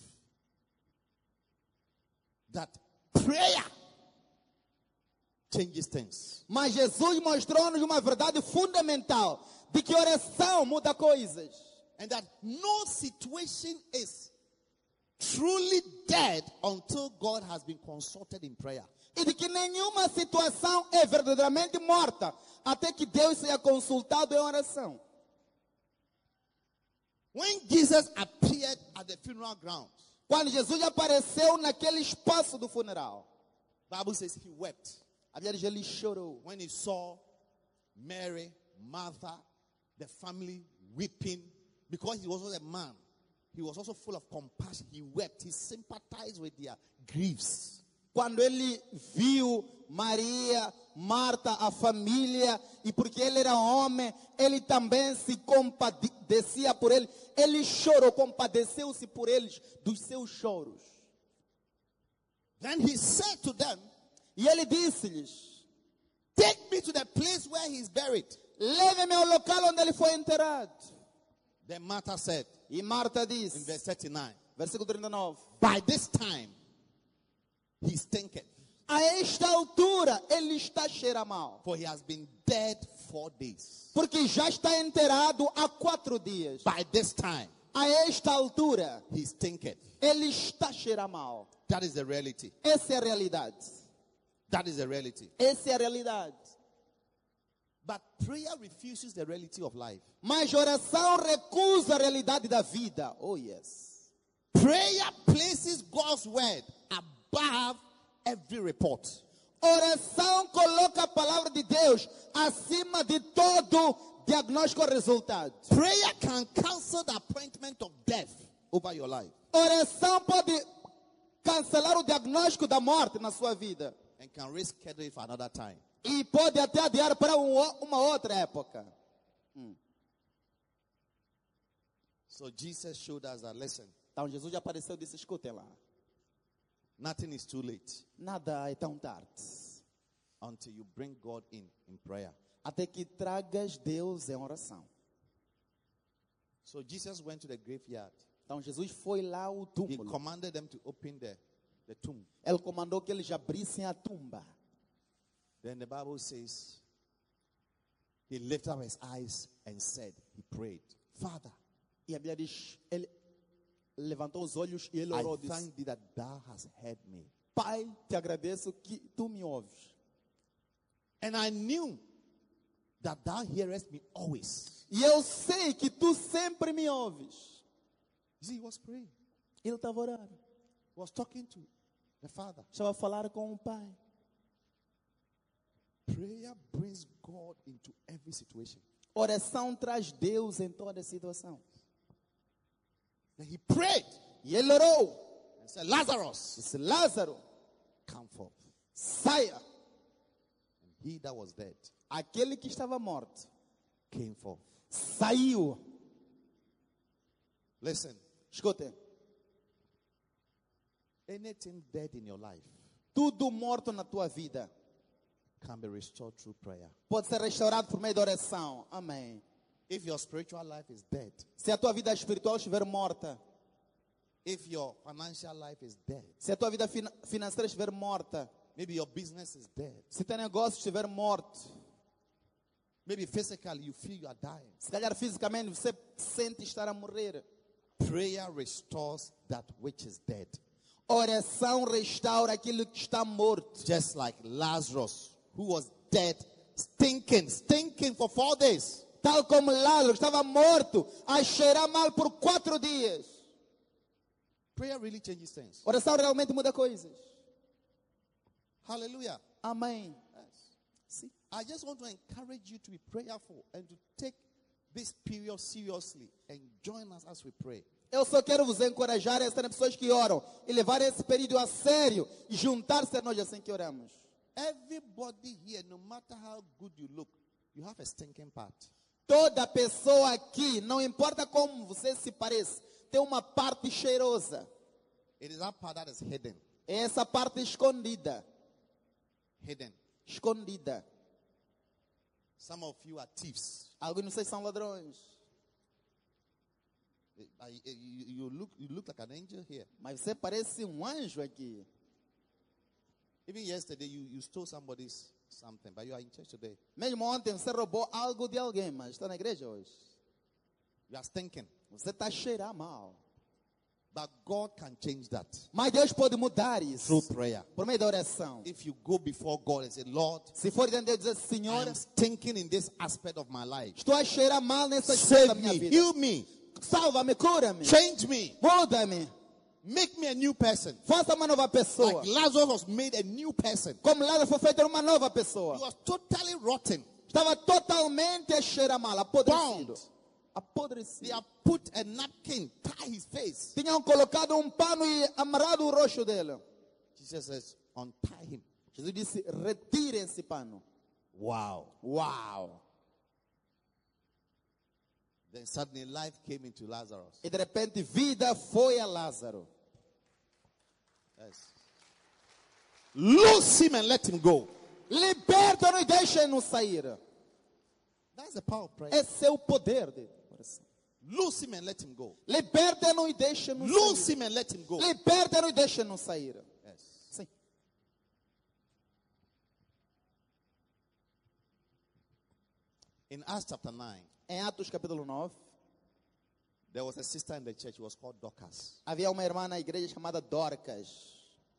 That prayer changes things. Mas Jesus mostrou-nos uma verdade fundamental. De que oração muda coisas. And that no situation is truly dead until God has been consulted in prayer. E de que nenhuma situação é verdadeiramente morta. Até que Deus seja consultado em oração. When Jesus appeared at the funeral ground, Quando Jesus apareceu naquele espaço do funeral. the Bible says he wept. A Bíblia diz, ele chorou. When he saw Mary, Martha, the family weeping, because he was also a man, he was also full of compassion. He wept. He sympathized with their griefs. quando ele viu Maria, Marta, a família, e porque ele era homem, ele também se compadecia por ele. Ele chorou, compadeceu-se por eles dos seus choros. Then he said to them, E ele disse-lhes: take me to the place where he's buried. leve-me ao local onde ele foi enterrado. Then Martha said, E Marta in disse, verse thirty-nine, versículo trinta e nove: by this time, he stinketh, a esta altura ele está cheira mal, for he has been dead four days. porque já está enterrado há quatro dias. By this time, A esta altura he stinketh. ele está cheira mal. That is the reality. Essa é a realidade. That is the reality. Essa é a realidade. But prayer refuses the reality of life. Mas oração recusa a realidade da vida. Oh yes. Prayer places God's word above every report. Oração coloca a palavra de Deus acima de todo diagnóstico ou resultado. Prayer can cancel the appointment of death over your life Oração pode cancelar o diagnóstico da morte na sua vida. and can reschedule it for another time. E pode até adiar para um, uma outra época. So Jesus showed us that, listen, Então Jesus já apareceu e disse, escutem lá. nothing is too late Nada é tão tarde. until you bring God in in prayer. Até que tragas Deus em oração. So Jesus went to the graveyard. Então Jesus foi lá ao He túmulo. commanded them to open the, the tomb. Ele comandou que eles abrissem a tumba. Then the Bible says, he lifted up his eyes and said, he prayed, Father, E a Bíblia diz, ele levantou os olhos e ele I orou e disse, thank thee that thou hast heard me. Pai, te agradeço que tu me ouves. And I knew that thou hearest me always. E eu sei que tu sempre me ouves. You see, he was praying. Ele estava orando. He was talking to the Father. Estava a falar com o Pai. Prayer brings God into every situation. Oração traz Deus em toda situação. Then he prayed E ele orou. and said, Lazarus, Disse, Lázaro, come forth. saia. And he that was dead Aquele que estava morto came forth. saiu. Listen, Escutem. anything dead in your life Tudo morto na tua vida can be restored through prayer. pode ser restaurado por meio da oração. Amém. If your spiritual life is dead, Se a tua vida espiritual estiver morta, if your financial life is dead, se a tua vida fina- financeira estiver morta, maybe your business is dead, se teu negócio estiver morto, maybe physically you feel you are dying, se calhar fisicamente você sente estar a morrer, prayer restores that which is dead. oração restaura aquilo que está morto. Just like Lazarus, who was dead, stinking, stinking for four days. Tal como Lázaro estava morto, a cheirar mal por quatro dias. Prayer really changes things. Oração realmente muda coisas. Hallelujah. Amém. Yes. Sim. I just want to encourage you to be prayerful and to take this period seriously and join us as we pray. Eu só quero vos encorajar a serem pessoas que oram e levar esse período a sério e juntar-se a nós assim que oramos. Everybody here, no matter how good you look, you have a stinking part. Toda pessoa aqui, não importa como você se parece, tem uma parte cheirosa. It is that part that is hidden. É essa parte escondida. Hidden. Escondida. Some of you are thieves. Alguns não sei se são ladrões. I- I- You you look, you look like an angel here. Mas você parece um anjo aqui. Even yesterday, you, you stole somebody's something, but you are in church today. Mesmo ontem você roubou algo de alguém, mas está na igreja hoje. You are stinking. Você está a cheirar mal. But God can change that Mas Deus pode mudar isso. through prayer. Por meio da oração. If you go before God and say, Lord, Se for diante de Deus dizer, I Senhor, am stinking in this aspect of my life. estou a cheirar mal nessa aspecto da Save minha me, vida. heal me, Salva-me, cura-me. change me, Muda-me. make me a new person. Faça uma nova pessoa. Like Lazarus was made a new person. Como Lázaro foi feito uma nova He pessoa. was totally rotten. Estava totalmente a cheirar mal, apodrecido. Bound. They Apodrecido. have put a napkin, tie his face. Tinham colocado um pano e amarrado o rosto dele. Jesus says, untie him. Jesus disse, retire esse pano. Wow. Uau! Then suddenly life came into Lazarus. E de repente vida foi a Lázaro. Yes. Loose him and let him go. Liberta-no e deixa-no sair. That's the power of prayer. Esse é o poder de oração. Loose him and let him go. Liberta-no e deixa-no Loose sair. him and let him go. Liberta-no e deixa-no sair. Yes. Sim. In Acts chapter nine, Em Atos capítulo nove, there was a sister in the church. It was called Dorcas. havia uma irmã na igreja chamada Dorcas.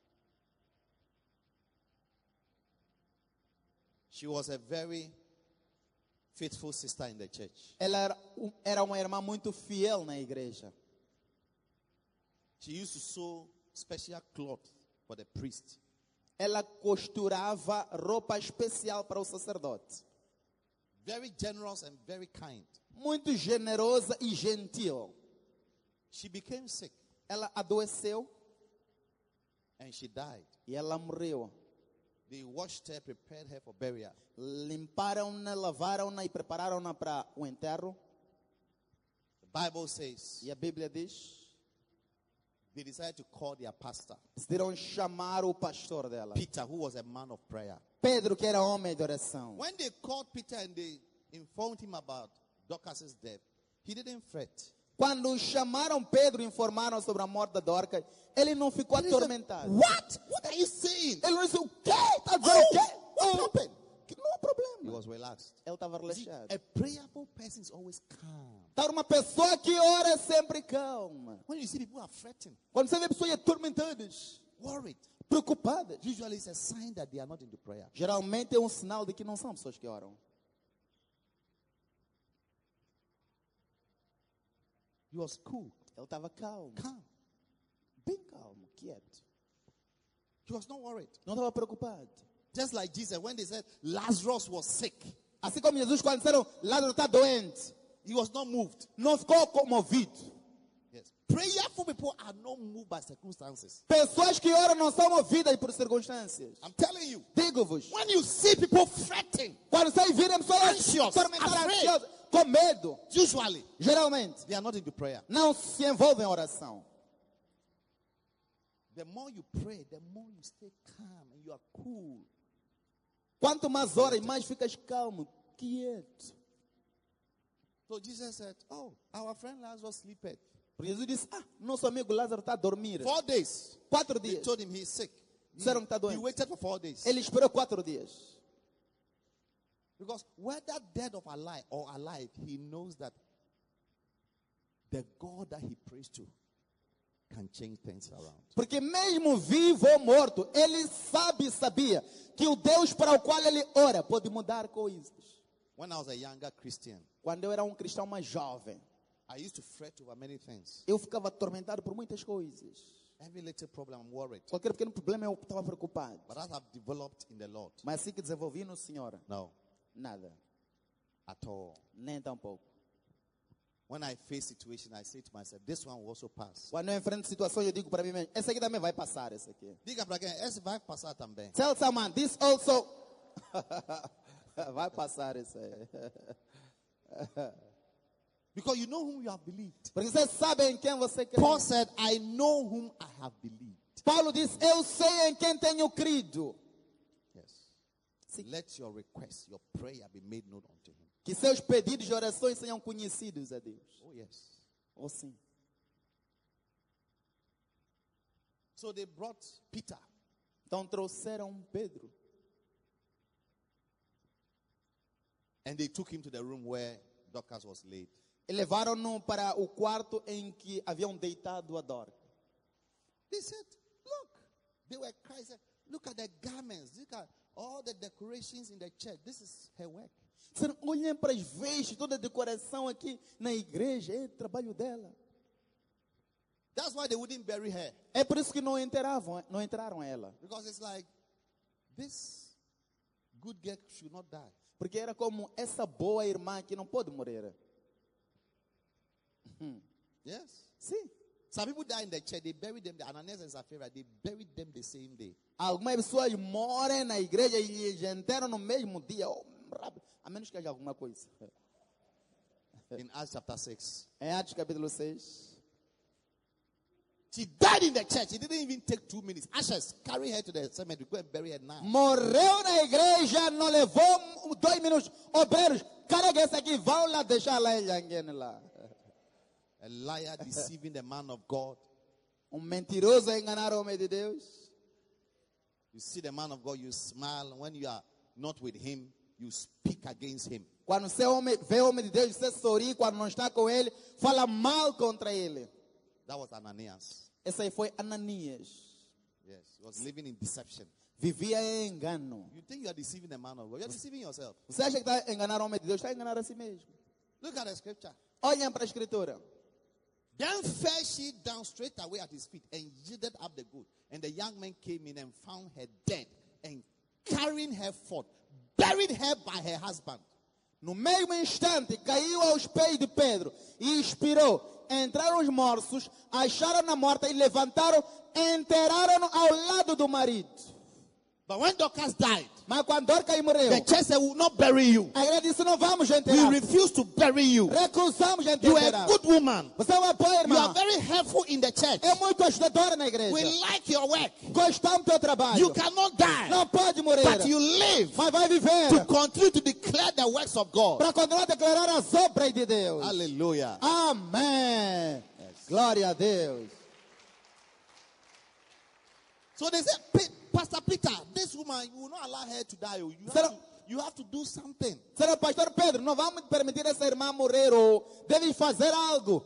She was a very faithful sister in the church. Ela era, um- era uma irmã muito fiel na igreja. She used to sew special cloth for the priest. Ela costurava roupa especial para o sacerdote. Very generous and very kind. Muito generosa e gentil. She became sick Ela adoeceu and she died. e ela morreu. They washed her, prepared her for burial. Limparam-na, lavaram-na e prepararam-na para o enterro. The Bible says E a Bíblia diz, they decided to call their pastor, decidiram chamar o pastor dela. Peter, who was a man of prayer. Pedro, que era homem de oração. When they called Peter and they informed him about Dorcas' death, he didn't fret. Quando chamaram Pedro e informaram sobre a morte da Dorcas, ele não ficou He said, atormentado. what? What are you saying? Ele não disse, o quê? Está dizendo o quê? What Oh, happened? que não há He problema. was relaxed. Ele estava You see, relaxado. a prayerful person is always calm. Está uma pessoa que ora é sempre calma. When you see people are fretting, Quando você vê pessoas atormentadas, worried, preocupadas, usually it's a sign that they are not into prayer. geralmente é um sinal de que não são pessoas que oram. He was cool, Ele estava calmo, calm. bem calmo, quieto. He was not worried. Não estava preocupado. Just like Jesus, when they said Lazarus was sick, Assim como Jesus, quando disseram, Lázaro está doente, he was not moved. não ficou comovido. Yes. Prayerful people are not moved by circumstances. Pessoas que oram não são movidas por circunstâncias. I'm telling you, Digo-vos, when you see people fretting, quando vocês virem pessoas Anxious, atormentadas, afraid. ansiosas, com medo, usually geralmente, they are not into prayer. não se envolvem em oração. The more you pray, the more you stay calm and you are cool. Quanto mais oras, mais ficas calmo, quieto. So Jesus said, oh, our friend Lazarus sleepeth. Porque Jesus disse, ah, nosso amigo Lázaro está a dormir. Four days. Quatro They dias. told him he's sick. He, Disseram que está he doente. waited for four days. Ele esperou quatro dias. Because whether dead or alive or alive, he knows that the God that he prays to can change things around. Porque mesmo vivo ou morto, ele sabe e sabia que o Deus para o qual ele ora pode mudar coisas. When I was a younger Christian, Quando eu era um cristão mais jovem, I used to fret over many things. eu ficava atormentado por muitas coisas. Every little problem, I'm worried. Qualquer pequeno problema eu estava preocupado. But as I've developed in the Lord, Mas assim que desenvolvi no Senhor, no, nada, at all. nem tão pouco. When I face situation, I say to myself, this one will also pass. Quando eu enfrento situações, eu digo para mim mesmo, esse aqui também vai passar, esse aqui. Diga para quem, esse vai passar também. Tell someone, this also... vai passar esse aí. Because you know whom you have believed. Porque você sabe em quem você crê. Paul said, I know whom I have believed. Paulo disse, eu sei em quem tenho crido. Yes. Let your request, your prayer be made known unto him. Que seus pedidos de orações sejam conhecidos a Deus. Oh, yes. Ou sim. So they brought Peter. Então trouxeram Pedro. And they took him to the room where Dorcas was laid. E levaram-no para o quarto em que haviam deitado a Dorcas. They said, look. They were crying. Said, look at the garments. Look at all the decorations in the church. This is her work. Disseram, olhem para as vestes, toda a decoração aqui na igreja. É trabalho dela. That's why they wouldn't bury her. É por isso que não enterravam, não entraram ela. Because it's like, this good girl should not die. Porque era como essa boa irmã que não pode morrer. Yes. Sim. Some people die in the church, they bury them. Ananias and Sapphira, they buried them the same day. Algumas pessoas morrem na igreja e eles enterram no mesmo dia. Oh, rápido. A menos que haja alguma coisa. In Acts chapter six. Em Atos capítulo seis. She died in the church. It didn't even take two minutes. Ashes, carry her to the cemetery, go and bury her now. Morreu na igreja, não levou dois minutos. Obreiros, carrega essa aqui, vão lá deixar lá ele lá. A liar deceiving the man of God. Um mentiroso a enganar o homem de Deus. You see the man of God, you smile. When you are not with him, you speak against him. Quando você vê o homem de Deus, você sorri. Quando não está com ele, fala mal contra ele. That was Ananias. Esse aí foi Ananias. Yes, he was living in deception. Vivia em engano. You think you are deceiving the man of God? You are deceiving yourself. Você acha que está a enganar o homem de Deus? Está a enganar a si mesmo. Look at the scripture. Olhem para a escritura. Then fell she down straight away at his feet and yielded up the goat. And the young man came in and found her dead, and carrying her forth, buried her by her husband. No mesmo instante, caiu aos pés de Pedro e expirou. Entraram os mortos, acharam-na morta e levantaram, enterraram-no ao lado do marido. But when Dorcas died, Mas quando Dorcas morreu, the church said, we will not bury you. a igreja disse, não vamos We enterrar. refuse to bury you. Recusamos You enterrar. are a good woman. Você é uma boa You irmã. are very helpful in the church. É muito ajudadora na igreja. We like your work. Gostamos do teu trabalho. You cannot die, Não pode morrer. but you live Mas vai viver. to continue to declare the works of God. Para continuar a declarar as obras de Deus. Hallelujah. Amém. Glória a Deus. So they said, "Pe- Pastor Peter, this woman, you will not allow her to die. You have Será- to, you have to do something." Será pastor Pedro, não vamos permitir essa irmã morrer ou deve fazer algo.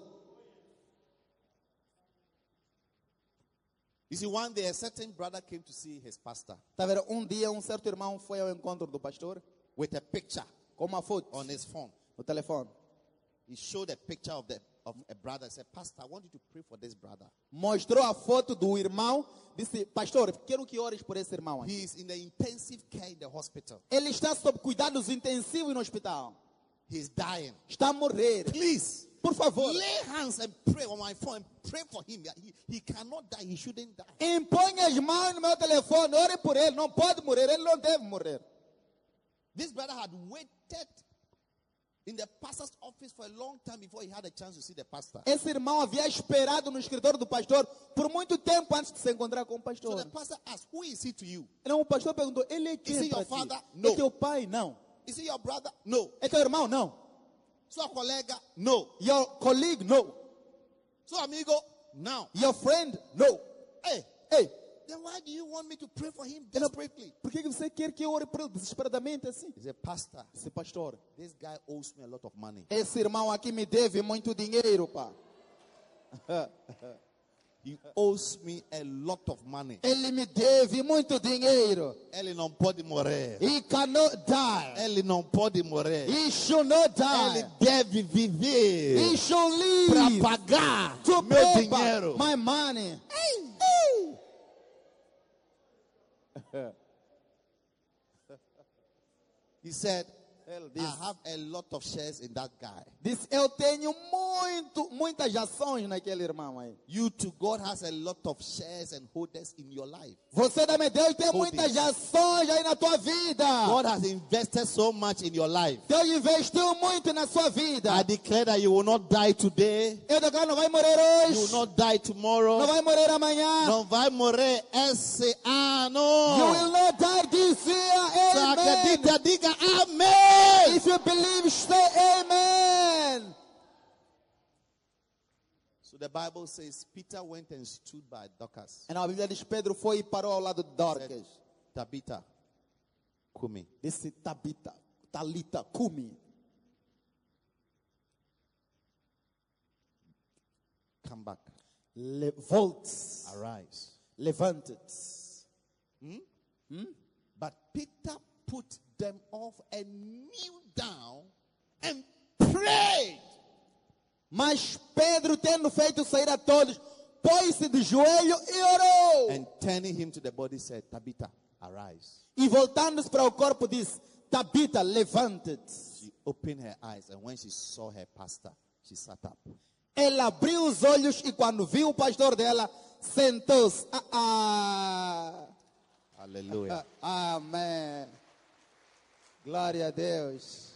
You see, one day a certain brother came to see his pastor Tá vendo? Um dia um certo irmão foi ao encontro do pastor with a picture com uma foto on his phone. no telefone. He showed a picture of the of a brother. Said, "Pastor, I want you to pray for this brother. Mostrou a foto do irmão. Disse, pastor, quero que ores por esse irmão. Aqui. He is in the intensive care in the hospital. Ele está sob cuidados intensivos no hospital. He is dying. Está a morrer. Please, Por favor, lay hands and pray on my phone and pray for him. He, he cannot die. He shouldn't die." impõe as mãos no meu telefone. Ore por ele. Não pode morrer. Ele não deve morrer. This brother had waited in the pastor's office for a long time before he had a chance to see the pastor. Esse irmão havia esperado no escritório do pastor por muito tempo antes de se encontrar com o So pastor. the pastor asked, "Who is he to you? Então o pastor perguntou, ele é Is quem he para your ti? father? É No. teu pai? Não. Is he your brother? No. É teu irmão? Não. So a colega? No. Your colleague? No. So amigo? No. Your friend? No. Hey, Ei, then why do you want me to pray for him Ele- desperately? por que você quer que eu ore por ele desesperadamente assim? He said, "Pastor, Esse pastor, this guy owes me a lot of money. esse irmão aqui me deve muito dinheiro, pá. He owes me a lot of money. Ele me deve muito dinheiro. Ele não pode morrer. He cannot die. Ele não pode morrer. He should not Ele die. deve viver He should para live pagar to meu pay back dinheiro. my money. He said, Ele "I disse, have a lot of shares in that guy. disse, eu tenho muito, muitas ações naquele irmão aí. You too, God has a lot of shares and holders in your life. Você também, Deus tem muitas ações aí na tua vida. God has invested so much in your life. Deus investiu muito na sua vida. I declare that you will not die today. Eu declaro, não vai morrer You will hoje. not die Não tomorrow. vai morrer amanhã. Não vai morrer esse You ano. will not die this year. Se Amen. acredita, diga amém. If you believe, say amen. So the Bible says Peter went and stood by Dorcas. E na Bíblia diz, Pedro foi e parou ao lado de Dorcas. Tabitha, come. Disse, Tabita, Talita, Kumi. Come back. Le- Volte, Arise. levante-te. But Peter put them off and kneeled down and prayed. Mas Pedro, tendo feito sair a todos, pôs-se de joelho e orou. And turning him to the body said, Tabitha, arise. E voltando-se para o corpo, disse, Tabita, levante-te. She opened her eyes, and when she saw her pastor, she sat up. Ela abriu os olhos e quando viu o pastor dela, sentou-se. Ah, ah. Hallelujah. Ah, amém. Glória a Deus.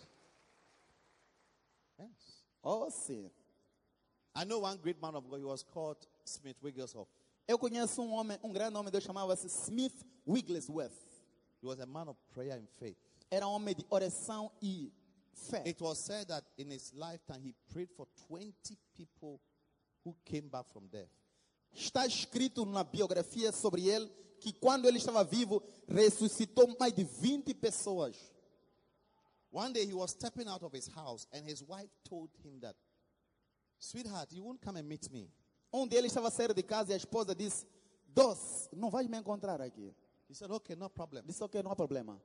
Yes. Oh, sim. I know one great man of God. He was called Smith Wigglesworth. Eu conheço um homem, um grande homem de Deus, chamava-se Smith Wigglesworth. He was a man of prayer and faith. Era um homem de oração e fé. It was said that in his lifetime he prayed for twenty people who came back from death. Está escrito na biografia sobre ele que quando ele estava vivo, ressuscitou mais de vinte pessoas. One day he was stepping out of his house and his wife told him that, "Sweetheart, you won't come and meet me." Um deles estava a sair de casa e a esposa disse, Doce, não vais me encontrar aqui. He said, "Okay, no problem." Disse, ok, não há problema.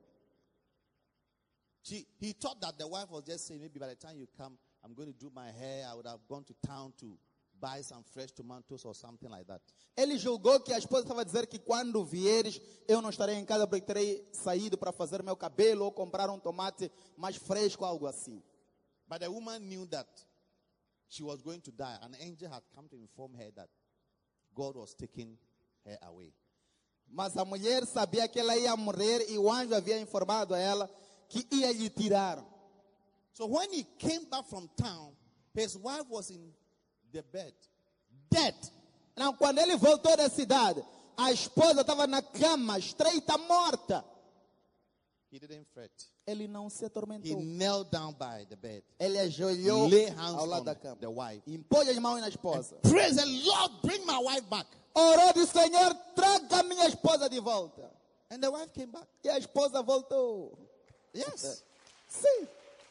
She, he thought that the wife was just saying, maybe by the time you come, I'm going to do my hair. I would have gone to town to buy some fresh tomatoes or something like that. Ele julgou que a esposa estava a dizer que quando vieres, eu não estarei em casa porque terei saído para fazer meu cabelo ou comprar um tomate mais fresco, algo assim. But the woman knew that she was going to die. An angel had come to inform her that God was taking her away. Mas a mulher sabia que ela ia morrer e o anjo havia informado a ela que ia lhe tirar. So when he came back from town, his wife was in the bed, dead. Não, quando ele voltou da cidade, a esposa estava na cama, estreita, morta. He didn't fret. Ele não se He atormentou. knelt down by the bed, Ele ajoelhou lay hands ao lado on da cama. the wife. Impôs as mãos na esposa. Praise the Lord, bring my wife back. Orou do Senhor, traga minha esposa de volta. And the wife came back. E a esposa voltou. Yes, Sim,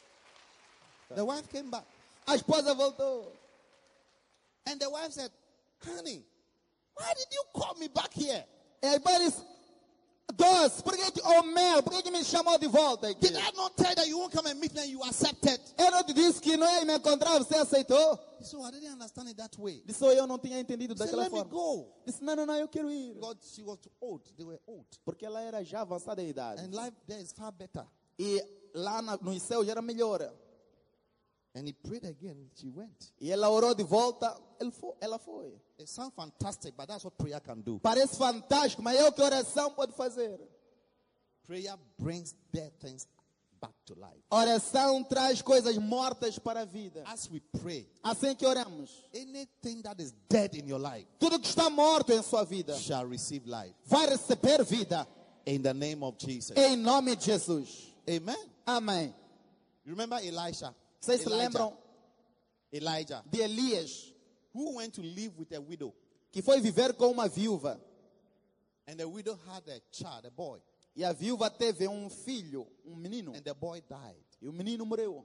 the wife came back. a esposa voltou. And the wife said, "Honey, why did you call me back here? E a esposa disse, Doce, por que, te- oh meu, por que que me chamou de volta aqui? Did I not tell you that you won't come and meet me and you accepted?" Eu não te disse que não ia me encontrar, você aceitou? So I didn't understand it that way. Disse, oh, eu não tinha entendido He said, daquela "Let me forma. go." Disse, não, não, não, eu quero ir. God, she was old. They were old. Porque ela era já avançada em idade. And life there is far better. E lá na, no céu já era melhor. And he prayed again. She went. E ela orou de volta, ele foi, ela foi. It sounds fantastic, but that's what prayer can do. Parece fantástico, mas é o que a oração pode fazer. Prayer brings dead things back to life. Oração traz coisas mortas para a vida. As we pray, Assim que oramos, anything that is dead in your life tudo que está morto em sua vida shall receive life. vai receber vida. In the name of Jesus. Em nome de Jesus. Amen. Amém. You remember Elisha? Vocês se Elijah. lembram Elijah, de Elias, who went to live with a widow. que foi viver com uma viúva. And the widow had a child, a boy. E a viúva teve um filho, um menino. And the boy died. E o menino morreu.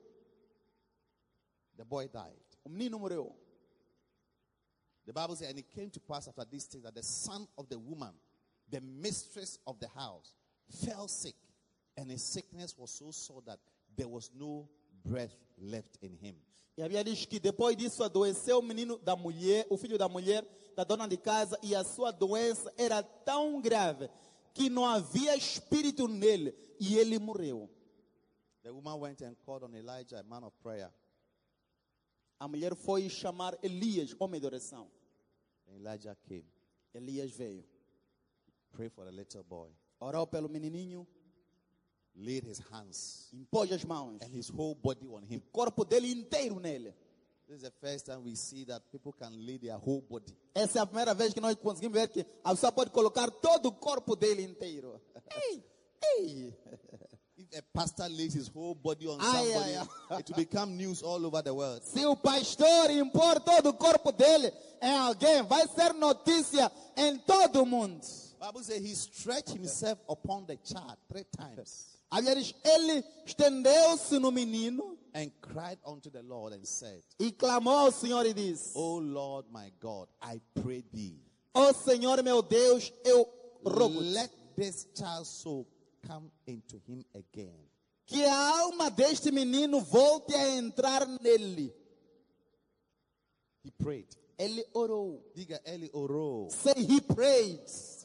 The boy died. O menino morreu. The Bible says, and it came to pass after these things that the son of the woman, the mistress of the house, fell sick. And his sickness was so sore that there was no breath left in him. E a Bíblia diz que depois disso adoeceu o menino da mulher, o filho da mulher, da dona de casa, e a sua doença era tão grave que não havia espírito nele, e ele morreu. The woman went and called on Elijah, a man of prayer. A mulher foi chamar Elias, homem de oração. And Elijah came, Elias veio, prayed for the little boy, orou pelo menininho, laid his hands impôs as mãos, and his whole body on him. o corpo dele inteiro nele. This is the first time we see that people can lay their whole body. Essa é a primeira vez que nós conseguimos ver que a pessoa pode colocar todo o corpo dele inteiro. Ei, ei. If a pastor lays his whole body on Ai, somebody, ai, ai. it will become news all over the world. Se o pastor impor todo o corpo dele em alguém, vai ser notícia em todo o mundo. The Bible says he stretched himself upon the child three times A Bíblia diz, ele estendeu-se no menino and cried unto the Lord and said, e clamou ao Senhor e disse, "O Lord my God, I pray thee, ó Senhor meu Deus, eu rogo let this child's soul come into him again." que a alma deste menino volte a entrar nele. He prayed. Ele orou. Diga ele orou. Say he prayed.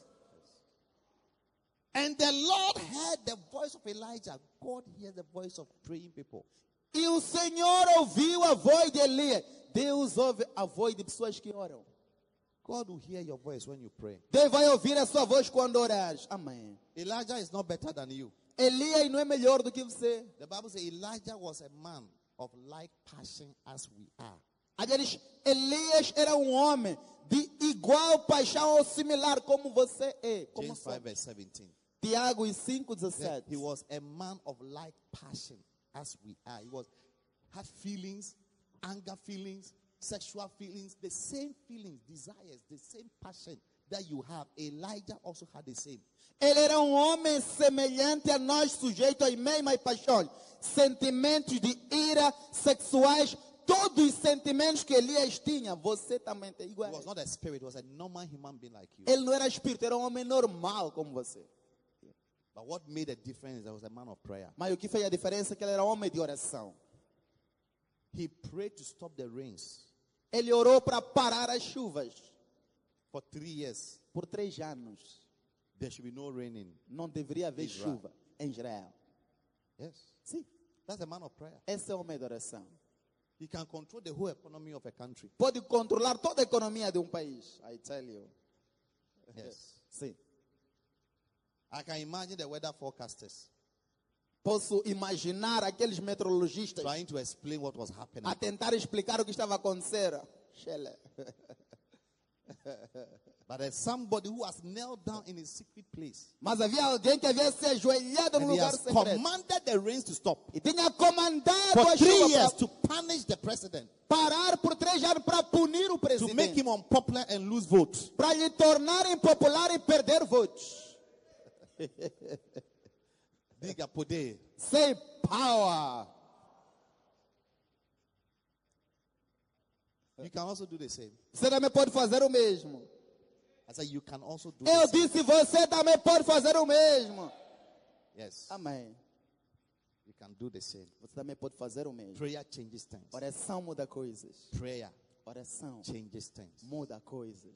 And the Lord heard the voice of Elijah. God hears the voice of praying people. E o Senhor ouviu a voz de Elias. Deus ouve a voz de pessoas que oram. God will hear your voice when you pray. Deus vai ouvir a sua voz quando orares. Amém. Elijah is not better than you. Elias não é melhor do que você. The Bible says Elijah was a man of like passion as we are. A Bíblia diz, Elias era um homem de igual paixão ou similar como você é. Como James somos. five verse seventeen. Tiago cinco, That dezessete. he was a man of like passion as we are. He was had feelings, anger feelings, sexual feelings, the same feelings, desires, the same passion that you have. Elijah also had the same. Ele era um homem semelhante a nós, sujeito às mesmas paixões, sentimentos de ira, sexuais, todos os sentimentos que Elias tinha, você também tem He igual. was not a spirit, he was a normal human being like you. Ele não era espírito, era um homem normal como você. But what made a difference is that he was a man of prayer. Mas o que fez a diferença é que ele era homem de oração. He prayed to stop the rains Ele orou para parar as chuvas for three years. por três anos. There should be no rain in. Não deveria haver Israel. chuva em Israel. Yes. Sim, That's a man of prayer. esse é o homem de oração. He can control the whole economy of a country. Pode controlar toda a economia de um país. I tell you. Yes. Sim. I can imagine the weather forecasters Posso imaginar aqueles meteorologistas trying to explain what was happening. a tentar explicar o que estava a acontecer. Shele. But there's somebody who has knelt down in his secret place. Mas havia alguém que havia se ajoelhado no And he lugar has secreto. commanded the rains to stop. E tinha comandado For a three chuva years para to punish the president. parar por três anos para punir o To make presidente. him unpopular and lose votes. Para lhe tornar impopular e perder votos. Diga poder. Sem power. You can also do the same. Você também pode fazer o mesmo. I said you can also do Eu the same. disse, você também pode fazer o mesmo. Yes. Amém. You can do the same. Você também pode fazer o mesmo. Prayer changes things. Oração muda coisas. Prayer Oração changes things. muda coisas.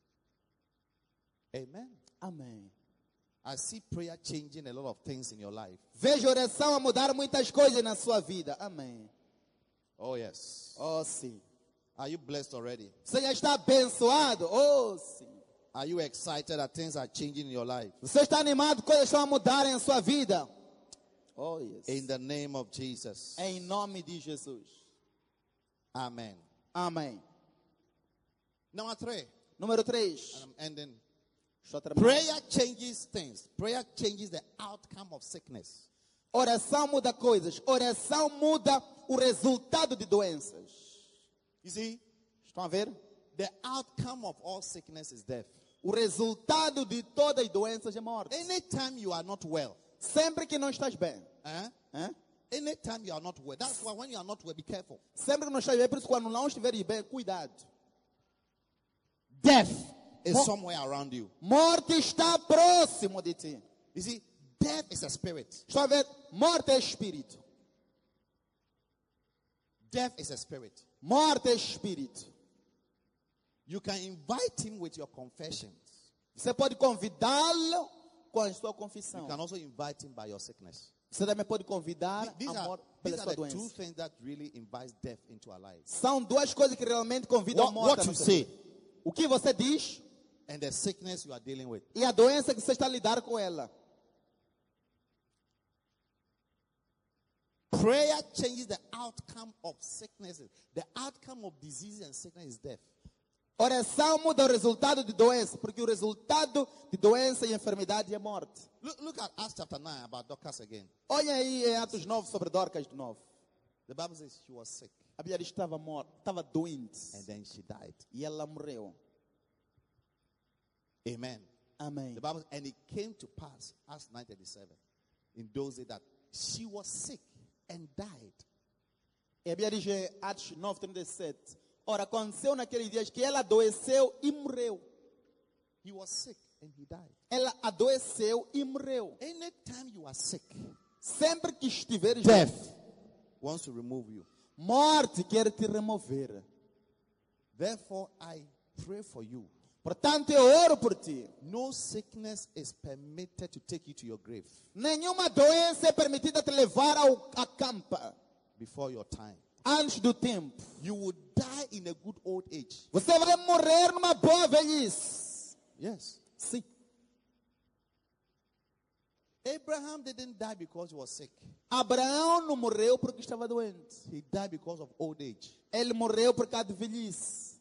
Amen. Amém. I see prayer changing a lot of things in your life. Vejo oração a mudar muitas coisas na sua vida. Amém. Oh yes. Oh, sim. Are you blessed already? Você já está abençoado? Oh, sim. Are you excited that things are changing in your life? Você está animado? Coisas estão a mudar em sua vida? Oh, yes. In the name of Jesus. Em nome de Jesus. Amen. Amém. Number three. Número três. And I'm ending. Estou terminando. Prayer changes things. Prayer changes the outcome of sickness. Oração muda coisas. Oração muda o resultado de doenças. You see, Estão a ver? the outcome of all sickness is death. O resultado de todas as doenças é morte. Anytime you are not well, Sempre que não estás bem. eh? Hein? anytime you are not well, that's why when you are not well, be careful. Sempre que não estás bem. Por isso, quando não estiveres bem, cuidado. Death is Mo- somewhere around you. Morte está próximo de ti. You see, death is a spirit. Estão a ver? Morte é espírito. Death is a spirit. Morte é espírito. You can invite him with your confessions. Você pode convidá-lo com a sua You confissão. can also invite him by your sickness. Você também pode convidar These a are, morte these pela are sua the two doença. things that really invites death into our lives. São duas coisas que realmente convidam a What, morte. what à you nossa say vida. O que você diz and the sickness you are dealing with. e a doença que você está a lidar com ela. Prayer changes the outcome of sicknesses. The outcome of disease and sickness is death. Oração muda o resultado de doença, porque o resultado de doença e enfermidade é morte. Look, look at Acts chapter nine about Dorcas again. Olha aí em Atos nove sobre Dorcas de novo. The Bible says she was sick A Bíblia diz que estava morta, estava doente. and then she died. E ela morreu. Amen. Amém. The Bible and it came to pass, Acts nine thirty-seven, in those days that she was sick and died. E a Bíblia diz em Atos nove, trinta e sete. Ora, aconteceu naqueles dias que ela adoeceu e morreu. He was sick and he died. Ela adoeceu e morreu. Anytime you are sick, Sempre que estiveres death wants to remove you. morte quer te remover. Therefore, I pray for you. Portanto, eu oro por ti. No sickness is permitted to take you to your grave Nenhuma doença é permitida te levar ao, à campa before your time. antes do tempo. You will die in a good old age. Você vai morrer numa boa velhice. Yes. Sim. Abraham didn't die because he was sick. Abraão não morreu porque estava doente. He died because of old age. Ele morreu por causa de velhice.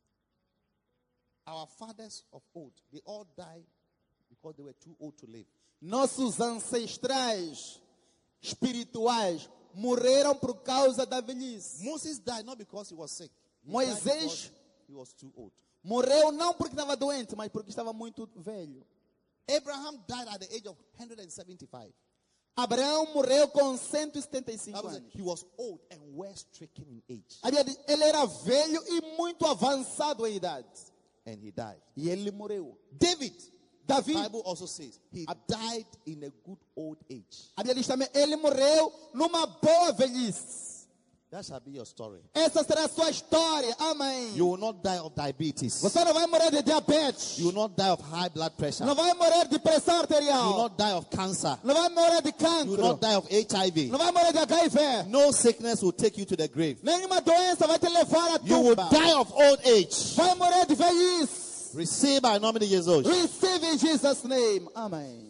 Our fathers of old, they all died because they were too old to live. Nossos ancestrais espirituais morreram por causa da velhice. Moses died not because he was sick. He Moisés- died because he was too old. Morreu não porque estava doente, mas porque estava muito velho. Abraham died at the age of one hundred seventy-five. Abraão morreu com cento e setenta e cinco Bible said anos. he was old and well stricken in age. A Bíblia diz, ele era velho e muito avançado em idade. And he died. E ele morreu. David, Davi, the Bible also says, he died in a good old age. a Bíblia diz também, ele morreu numa boa velhice. That shall be your story. Essa será a sua história. Amém. You will not die of diabetes. Você não vai morrer de diabetes. You will not die of high blood pressure. Não vai morrer de pressão You will arterial. not die of cancer. Não vai morrer de You will cancro. not die of H I V. Não vai morrer de H I V. No sickness will take you to the grave. Nenhuma doença vai te levar à You will tumba. die of old age. Vai morrer de velhice. Receive by nome de Jesus. Receive in Jesus' name. Amém.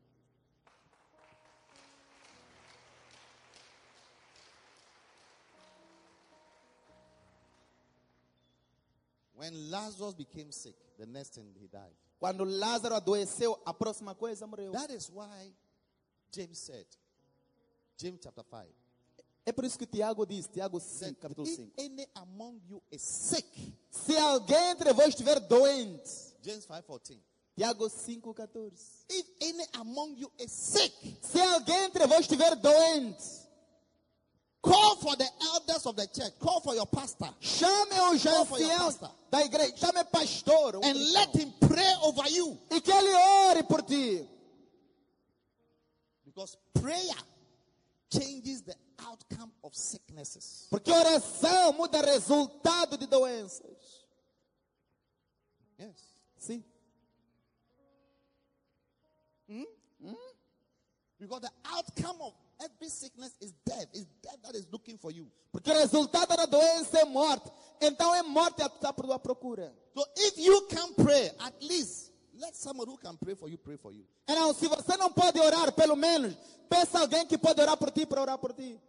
When Lazarus became sick, the next thing he died. Quando Lázaro adoeceu, a próxima coisa morreu. That is why James said, James chapter five, É por isso que Tiago diz, Tiago said, cinco, capítulo if cinco. any among you is sick, Se alguém entre vós estiver doente, James five fourteen, Tiago cinco, catorze. if any among you is sick, Se alguém entre vós estiver doente, call for the elders of the church, call for your pastor, chame os Call for your anciãos pastor. da igreja, chame pastor, um and cristão, let him pray over you. e que ele ore por ti. Because prayer changes the outcome of sicknesses. Porque oração muda resultado de doenças. Yes. Sim. Because the outcome of every sickness is death. It's death that is looking for you. Porque o resultado da doença é morte. Então é morte a que está por tua procura. So if you can pray, at least let someone who can pray for you pray for you. Então, se você não pode orar, pelo menos, peça alguém que pode orar por ti para orar por ti.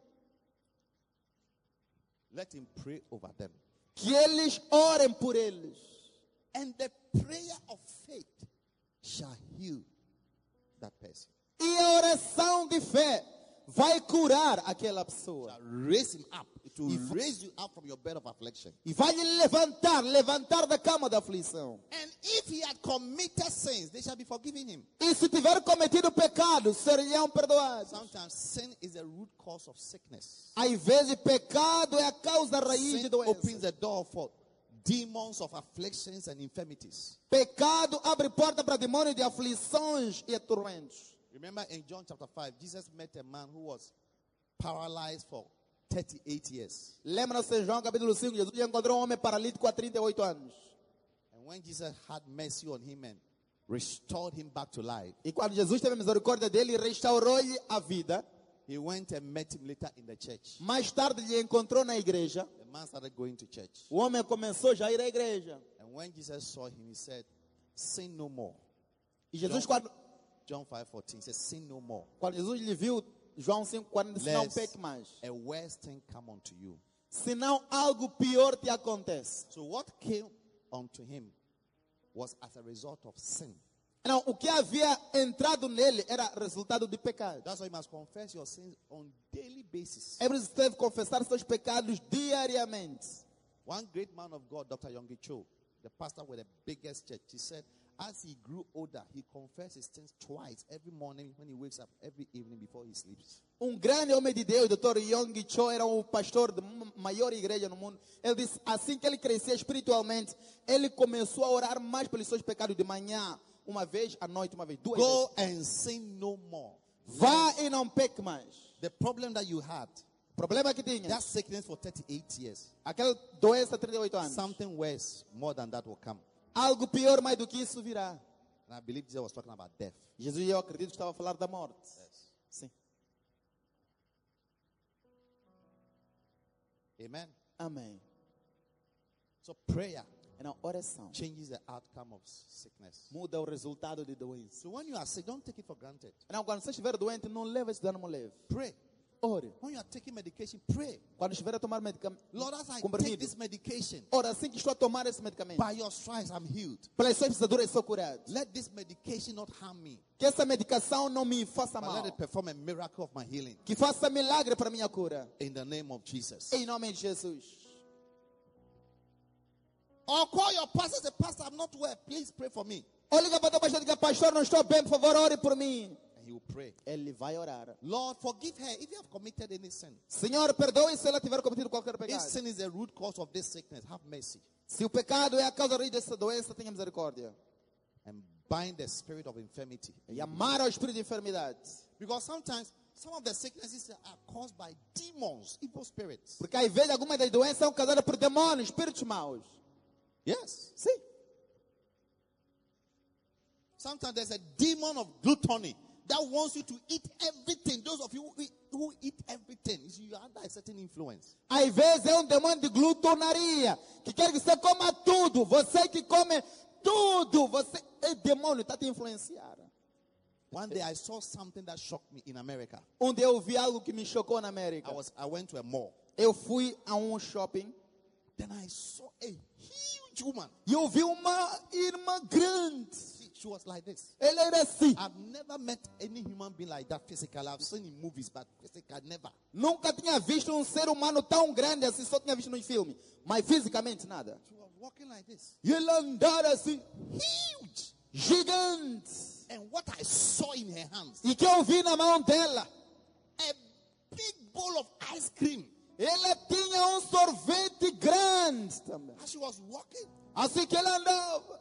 Let him pray over them. Que eles orem por eles. And the prayer of faith shall heal that person. E a oração de fé vai curar aquela pessoa. Shall raise him up. It will raise you up from your bed of affliction. E vai lhe levantar, levantar da cama da aflição. And if he had committed sins, they shall be forgiven him. E se tiver cometido pecado, serão perdoados. Sometimes sin is the root cause of sickness. Às vezes, pecado é a causa raiz de Sin doença. opens the door for demons of afflictions and infirmities. Pecado abre porta para demônios de aflições e atormentos. Remember in John chapter five, Jesus met a man who was paralyzed for thirty-eight years. Lembra-se em João capítulo cinco, Jesus encontrou um homem paralítico há trinta e oito anos. And when Jesus had mercy on him and restored him back to life, E quando Jesus teve misericórdia dele, restaurou-lhe a vida. he went and met him later in the church. Mais tarde, lhe encontrou na igreja. The man started going to church. O homem começou já a ir à igreja. And when Jesus saw him, he said, sin no more. E Jesus, quando, John five fourteen says, sin no more. quando Jesus lhe viu, João cinco, quarenta, disse, não Lest peque mais. a worse thing come unto you. Senão algo pior te acontece. So what came unto him was as a result of sin. Não, o que havia entrado nele era resultado de pecado. That's why you must confess your sins on daily basis. É por isso que você deve confessar seus pecados diariamente. One great man of God, Doctor Yonggi Cho, the pastor with the biggest church, he said, as he grew older, he confessed his sins twice, every morning when he wakes up, every evening before he sleeps. Um grande homem de Deus, doutor Yonggi Cho, era o pastor da maior igreja no mundo. Ele disse, assim que ele crescia espiritualmente, ele começou a orar mais pelos seus pecados de manhã, uma vez, à noite, uma vez, duas Go vezes. and sin no more. Vá e não peque mais. The problem that you had, O problema que tinha, that sickness for thirty-eight years, aquela doença, trinta e oito anos. something worse, more than that will come. Algo pior mais do que isso virá. And I believe Jesus was talking about death. Jesus, eu acredito que estava a falar da morte. Sim. Amen. Amém. So prayer Então, oração changes the outcome of sickness. muda o resultado de doença. So when you are sick, don't take it for granted. Então, quando você estiver doente, não leve isso de ânimo leve. Pray. Ore. When you are taking medication, pray. Quando estiver a tomar medicamento, Lord, as I take comprimido, this medication, ora, assim que estou a tomar esse medicamento, by your stripes I'm healed. pelas suas pisaduras sou curado. Let this medication not harm me, Que essa medicação não me faça but let mal. it perform a miracle of my healing. Que faça milagre para minha cura. In the name of Jesus. Em nome de Jesus. Or call your pastor and say, Pastor, I'm not well. Please pray for me. Ou liga para o teu pastor e diga, pastor, não estou bem, por favor, ore por mim. And he will pray. Ele vai orar. Lord, forgive her if you have committed any sin. Senhor, perdoe se ela tiver cometido qualquer If pecado. sin is the root cause of this sickness, have mercy. Se o pecado é a causa raiz dessa doença, tenha misericórdia. And bind the spirit of infirmity. E amar ao espírito de enfermidade. Because sometimes some of the sicknesses are caused by demons, evil spirits. Porque às vezes algumas das doenças são causadas por demônios, espíritos maus. Yes. Sim. Sometimes there's a demon of gluttony that wants you to eat everything. Those of you who eat, who eat everything, you are under a certain influence. Às vezes é um demônio de glutonaria que quer que você coma tudo. Você que come tudo, você é demônio, está te influenciar. One day I saw something that shocked me in America. Um dia eu vi algo que me chocou na América. I was I went to a mall. Eu fui a um shopping Then I saw a huge woman. e eu vi uma irmã grande. See, she was like this. Ela era assim. I've never met any human being like that physically. I've seen in movies, but physically never. Nunca tinha visto um ser humano tão grande assim, só tinha visto nos filmes. Mas fisicamente nada. She was walking like this. E ela andava assim, Huge. gigante. And what I saw in her hands, E que eu vi na mão dela, a big bowl of ice cream. ela tinha um sorvete grande também. As she was walking, Assim que ela andava.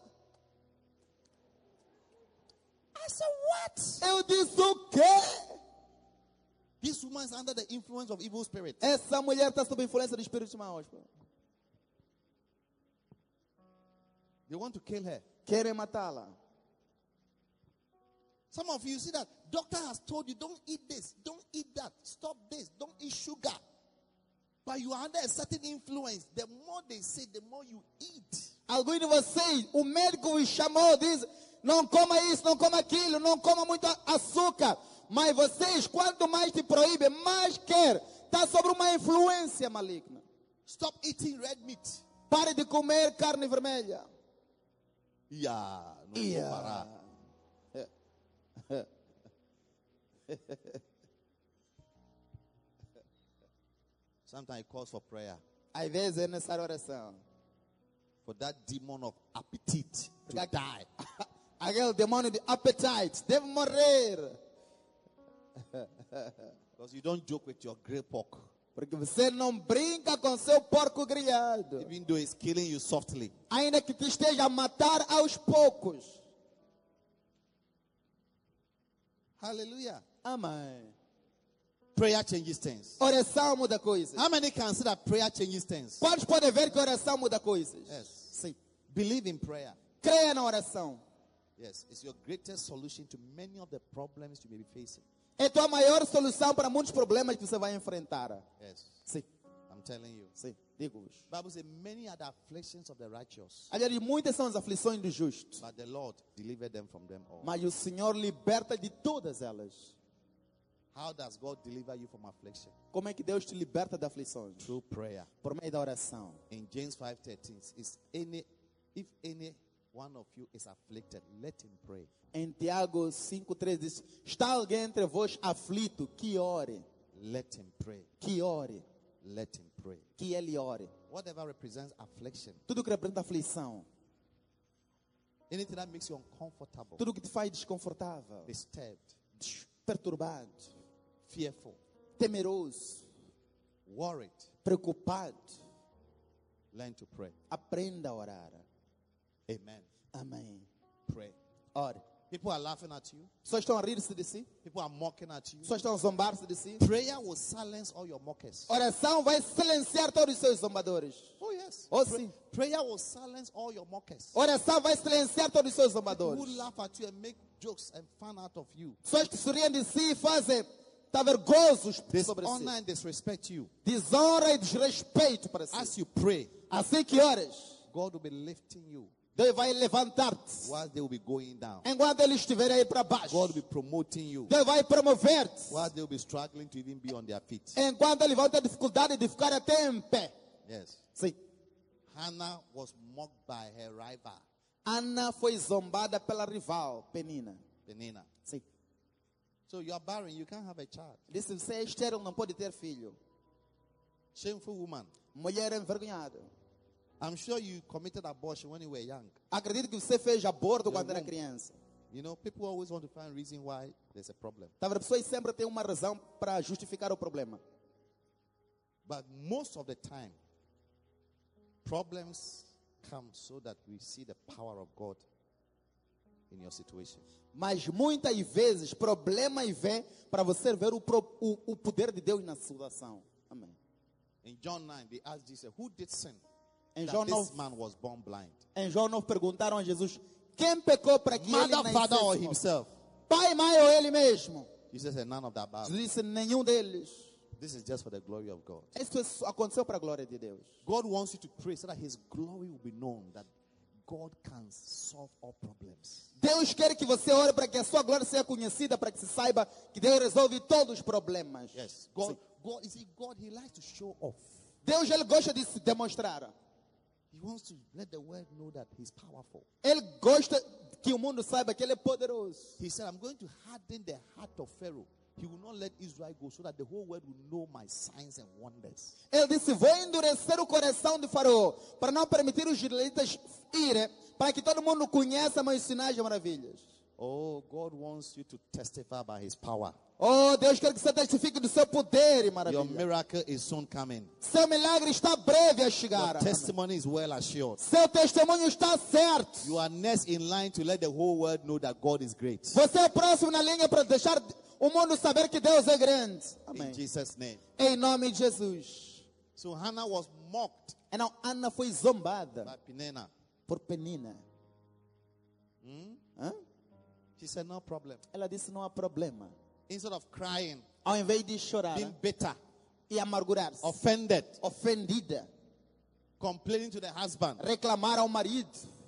I said, what? Eu disse, o quê? This woman is under the influence of evil spirits. Essa mulher está sob influência de espíritos maus. They want to kill her. Querem matá-la. Some of you see that doctor has told you, don't eat this, don't eat that, stop this, don't eat sugar. But you are under a certain influence. The more they say, the more you eat. Alguns de vocês, o médico os chamou, diz, não coma isso, não coma aquilo, não coma muito açúcar. Mas vocês, quanto mais te proíbe, mais quer. Está sobre uma influência maligna. Stop eating red meat. Pare de comer carne vermelha. Yeah, no Yeah. parar. Sometimes it calls for prayer. Às vezes é necessária oração. For that demon of appetite to Porque die. aquele demônio de appetite deve morrer. Because you don't joke with your grey pork. Porque você não brinca com seu porco grelhado. Even though it's killing you softly. Ainda que te esteja a matar aos poucos. Hallelujah. Amém. Prayer changes things. Oração muda coisas. How many can see that prayer changes things? Quantos podem ver que oração muda coisas? Yes. Sim. Believe in prayer. Creia na oração. Yes. It's your greatest solution to many of the problems you may be facing. É tua maior solução para muitos problemas que você vai enfrentar. Yes. Sim. I'm telling you. Sim. Digo-vos. Bible says many are the afflictions of the righteous, Aliás, muitas são as aflições do justo. but the Lord delivered them from them all. Mas o Senhor liberta de todas elas. How does God deliver you from affliction? Como é que Deus te liberta de aflições? Through prayer. Por meio da oração. In James five thirteen, is any if any one of you is afflicted, let him pray. Em Tiago cinco três diz: está alguém entre vós aflito, que ore, Let him pray. que ore, Let him pray. que ele ore. Whatever represents affliction, Tudo que representa aflição, anything that makes you uncomfortable, tudo que te faz desconfortável, disturbed, perturbado, fearful, temeroso, worried, preocupado, learn to pray. aprenda a orar. Amen. Amém. Pray. Ore. People are laughing at you. Só estão a rir-se de si? People are mocking at you. Só estão a zombar-se de si? Prayer will silence all your mockers. Oração vai silenciar todos os seus zombadores. Oh yes. Oh, Pra- sim. Prayer will silence all your mockers. Oração vai silenciar todos os seus Who zombadores. laugh at you and make jokes and fun out of you. Pessoas que sorriem de si e fazem tá vergonhosos sobre Dishonor si. and disrespect you. Desonra e desrespeito para si. As you pray, Assim que ores, God will be lifting you Deus vai levantar-te. while they will be going down. Enquanto ele estiver aí para baixo, God will be promoting you Deus vai promover-te. while they will be struggling to even be on their feet. Enquanto eles vão ter dificuldade de ficar até em pé. Yes. Sim. Hannah was mocked by her rival, Ana foi zombada pela rival, Penina. Penina. Sim. So you are barren, you can't have a child. Disse, você é estéril, não pode ter filho. Shameful woman. Mulher envergonhada. I'm sure you committed abortion when you were young. Acredito que você fez aborto Eu quando era vou- criança. You know, people always want to find reason why there's a problem. Talvez as pessoas sempre têm uma razão para justificar o problema. But most of the time, problems come so that we see the power of God in your situation. Mas muitas vezes, problemas vêm para você ver o, pro- o, o poder de Deus na situação. Amém. In John nine, they asked Jesus, who did sin? Em That João this nove, man was born blind. em João nove perguntaram a Jesus, quem pecou para que ele Mother, father, or nascesse? himself? Pai, mãe ou ele mesmo? Jesus said, none of that above. Jesus disse, nenhum deles. This is just for the glory of God. Isso aconteceu para a glória de Deus. God wants you to pray so that his glory will be known, that God can solve all problems. Deus quer que você ore para que a sua glória seja conhecida, para que se saiba que Deus resolve todos os problemas. Yes. God, God, you see, God, he likes to show off. Deus, ele gosta de se demonstrar. He wants to let the world know that he's powerful. Ele gosta que o mundo saiba que ele é poderoso. He said, I'm going to harden the heart of Pharaoh. He will not let Israel go so that the whole world will know my signs and wonders. Ele disse, vou endurecer o coração de Faraó, para não permitir os israelitas irem, para que todo mundo conheça meus sinais e maravilhas. Oh, God wants you to testify by his power. Oh, Deus quer que você testifique do seu poder e Your maravilha. miracle is soon coming. Seu milagre está breve a Your chegar. testimony is well assured. Seu testemunho está certo. You are next in line to let the whole world know that God is great. Você é o próximo na linha para deixar o mundo saber que Deus é grande. Amém. In Jesus' name. Em nome de Jesus. So Hannah was mocked Então, Ana foi zombada by Penina. por Penina. Hã? She said, no problem. Ela disse, não há problema. Instead of crying, Ao invés de chorar being bitter, e amargurar-se, offended, ofendida, complaining to the husband, reclamar ao marido,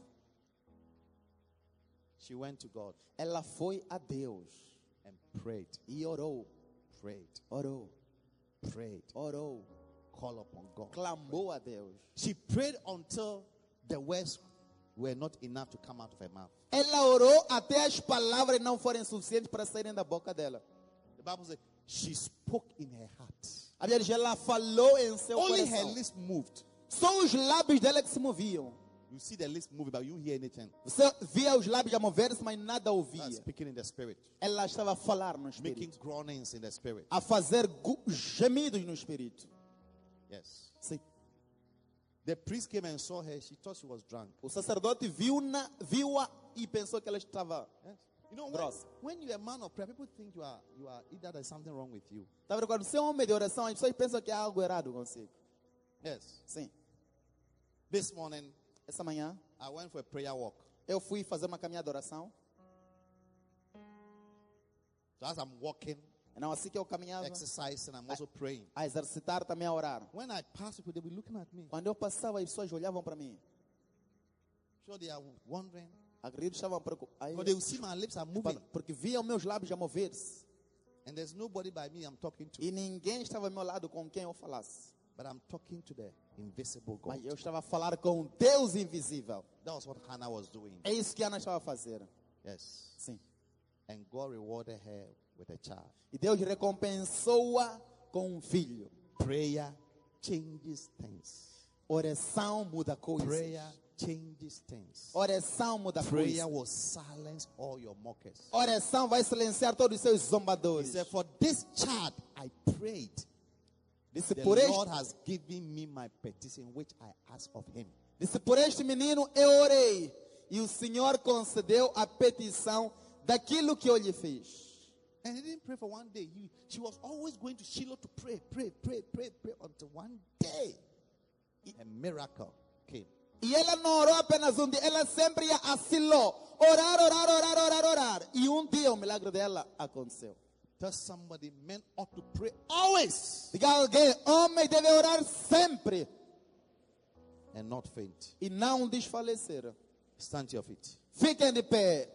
she went to God ela foi a Deus and prayed, e orou, prayed, orou, prayed, orou, call upon God. clamou a Deus. She prayed until the words were not enough to come out of her mouth. Ela orou até as palavras não forem suficientes para saírem da boca dela. The Bible says she spoke in her heart. A Bíblia diz, ela falou em seu Only her coração. lips moved. Só os lábios dela que se moviam. You see the lips moving, but you hear anything. Você via os lábios a mover-se, mas nada That's ouvia. speaking in the spirit, Ela estava a falar no making espírito, groanings in the spirit. a fazer gu- gemidos no espírito. Yes. Sim. The priest came and saw her. She thought she was drunk. O sacerdote viu-na, viu-a e pensou que ela estava. Yes. You know, when, Gross. when you're a man of prayer, people think you are, you are either there's something wrong with you. Tá vendo? Quando você é um homem de oração, as pessoas pensam que há algo errado consigo. Yes. Sim. This morning, Essa manhã, I went for a prayer walk. eu fui fazer uma caminhada de oração. So as I'm walking, Não, assim que eu caminhava, exercising, I'm also praying. a exercitar também a orar. When I pass people, they'll be looking at me. Quando eu passava, as pessoas olhavam para mim. Sure, they are wondering. Acredito que estavam preocupados. But they will see my lips are moving. Porque viam meus lábios a mover-se. And there's nobody by me I'm talking to. E ninguém estava ao meu lado com quem eu falasse. But I'm talking to the invisible God. Mas eu estava a falar com o Deus invisível. That was what Hannah was doing. É isso que Ana estava a fazer. Yes. Sim. And God rewarded her with a child. E Deus recompensou-a com um filho. Prayer changes things. Oração muda coisas. Prayer changes things. Oração muda Prayer coisas. will silence all your mockers. Oração vai silenciar todos os seus He zombadores. said, for this child I prayed. Disse The por, Lord este, has given me my petition which I asked of him. disse, por este menino eu orei. E o Senhor concedeu a petição daquilo que eu lhe fiz. And he didn't pray for one day. He, she was always going to Shiloh to pray, pray, pray, pray, pray until one day a miracle came. E ela não orou apenas um dia, ela sempre ia a Siló. Orar, orar, orar, orar, orar. E um dia o milagre dela aconteceu. Tell somebody, men ought to pray always. Diga a alguém, homem deve orar sempre. and not faint. e não desfalecer. Stand to your feet. Fiquem de pé.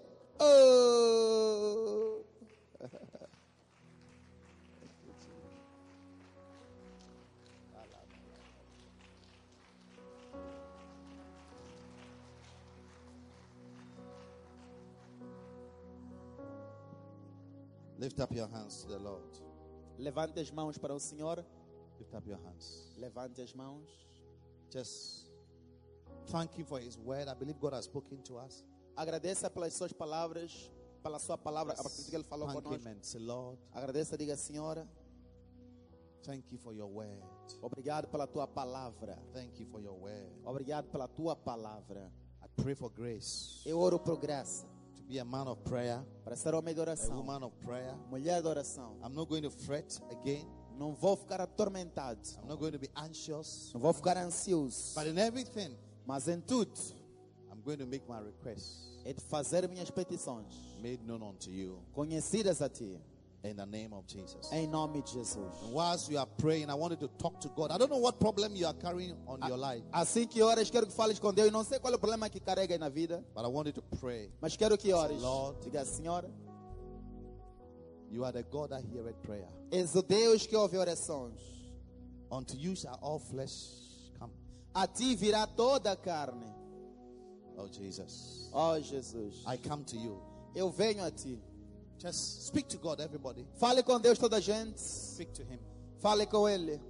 Oh. Lift up your hands to the Lord. Levante as mãos para o Senhor. Lift up your hands. Levante as mãos. Just thank Him for His word. I believe God has spoken to us. Agradeça pelas suas palavras, pela sua palavra, a partir que Ele falou Thank Him conosco. and say, Lord, Agradeça, diga, Senhora, thank you for your word. obrigado pela tua palavra. Thank you for your word. Obrigado pela tua palavra. I pray for grace Eu oro por graça, to be a man of prayer, para ser homem de a oração, woman of prayer. mulher de oração. I'm not going to fret again. Não vou ficar atormentado, I'm not going to be anxious. não vou ficar ansioso, But in everything, mas em tudo, I'm going to make my requests é de fazer minhas petições made known unto you conhecidas a ti, in the name of Jesus. em nome de Jesus. And whilst you are praying, I wanted to talk to God. I don't know what problem you are carrying on your life, Assim que ores, quero que fales com Deus. Não sei qual é o problema que carrega aí na vida, but I wanted to pray. mas quero que ores. Lord, Diga, Senhora, you are the God that heareth prayer. és o Deus que ouve orações. Unto you shall all flesh come. A ti virá toda a carne. Oh, Jesus. Oh, Jesus. I come to you. Eu venho a ti. Just speak to God, everybody. Fale com Deus, toda a gente. Speak to Him. Fale com Ele.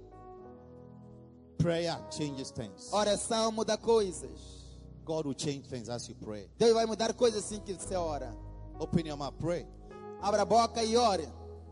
Prayer changes things. Oração muda coisas. God will change things as you pray. Deus vai mudar coisas assim que você ora. Open your mouth, pray. Abra a boca e ore.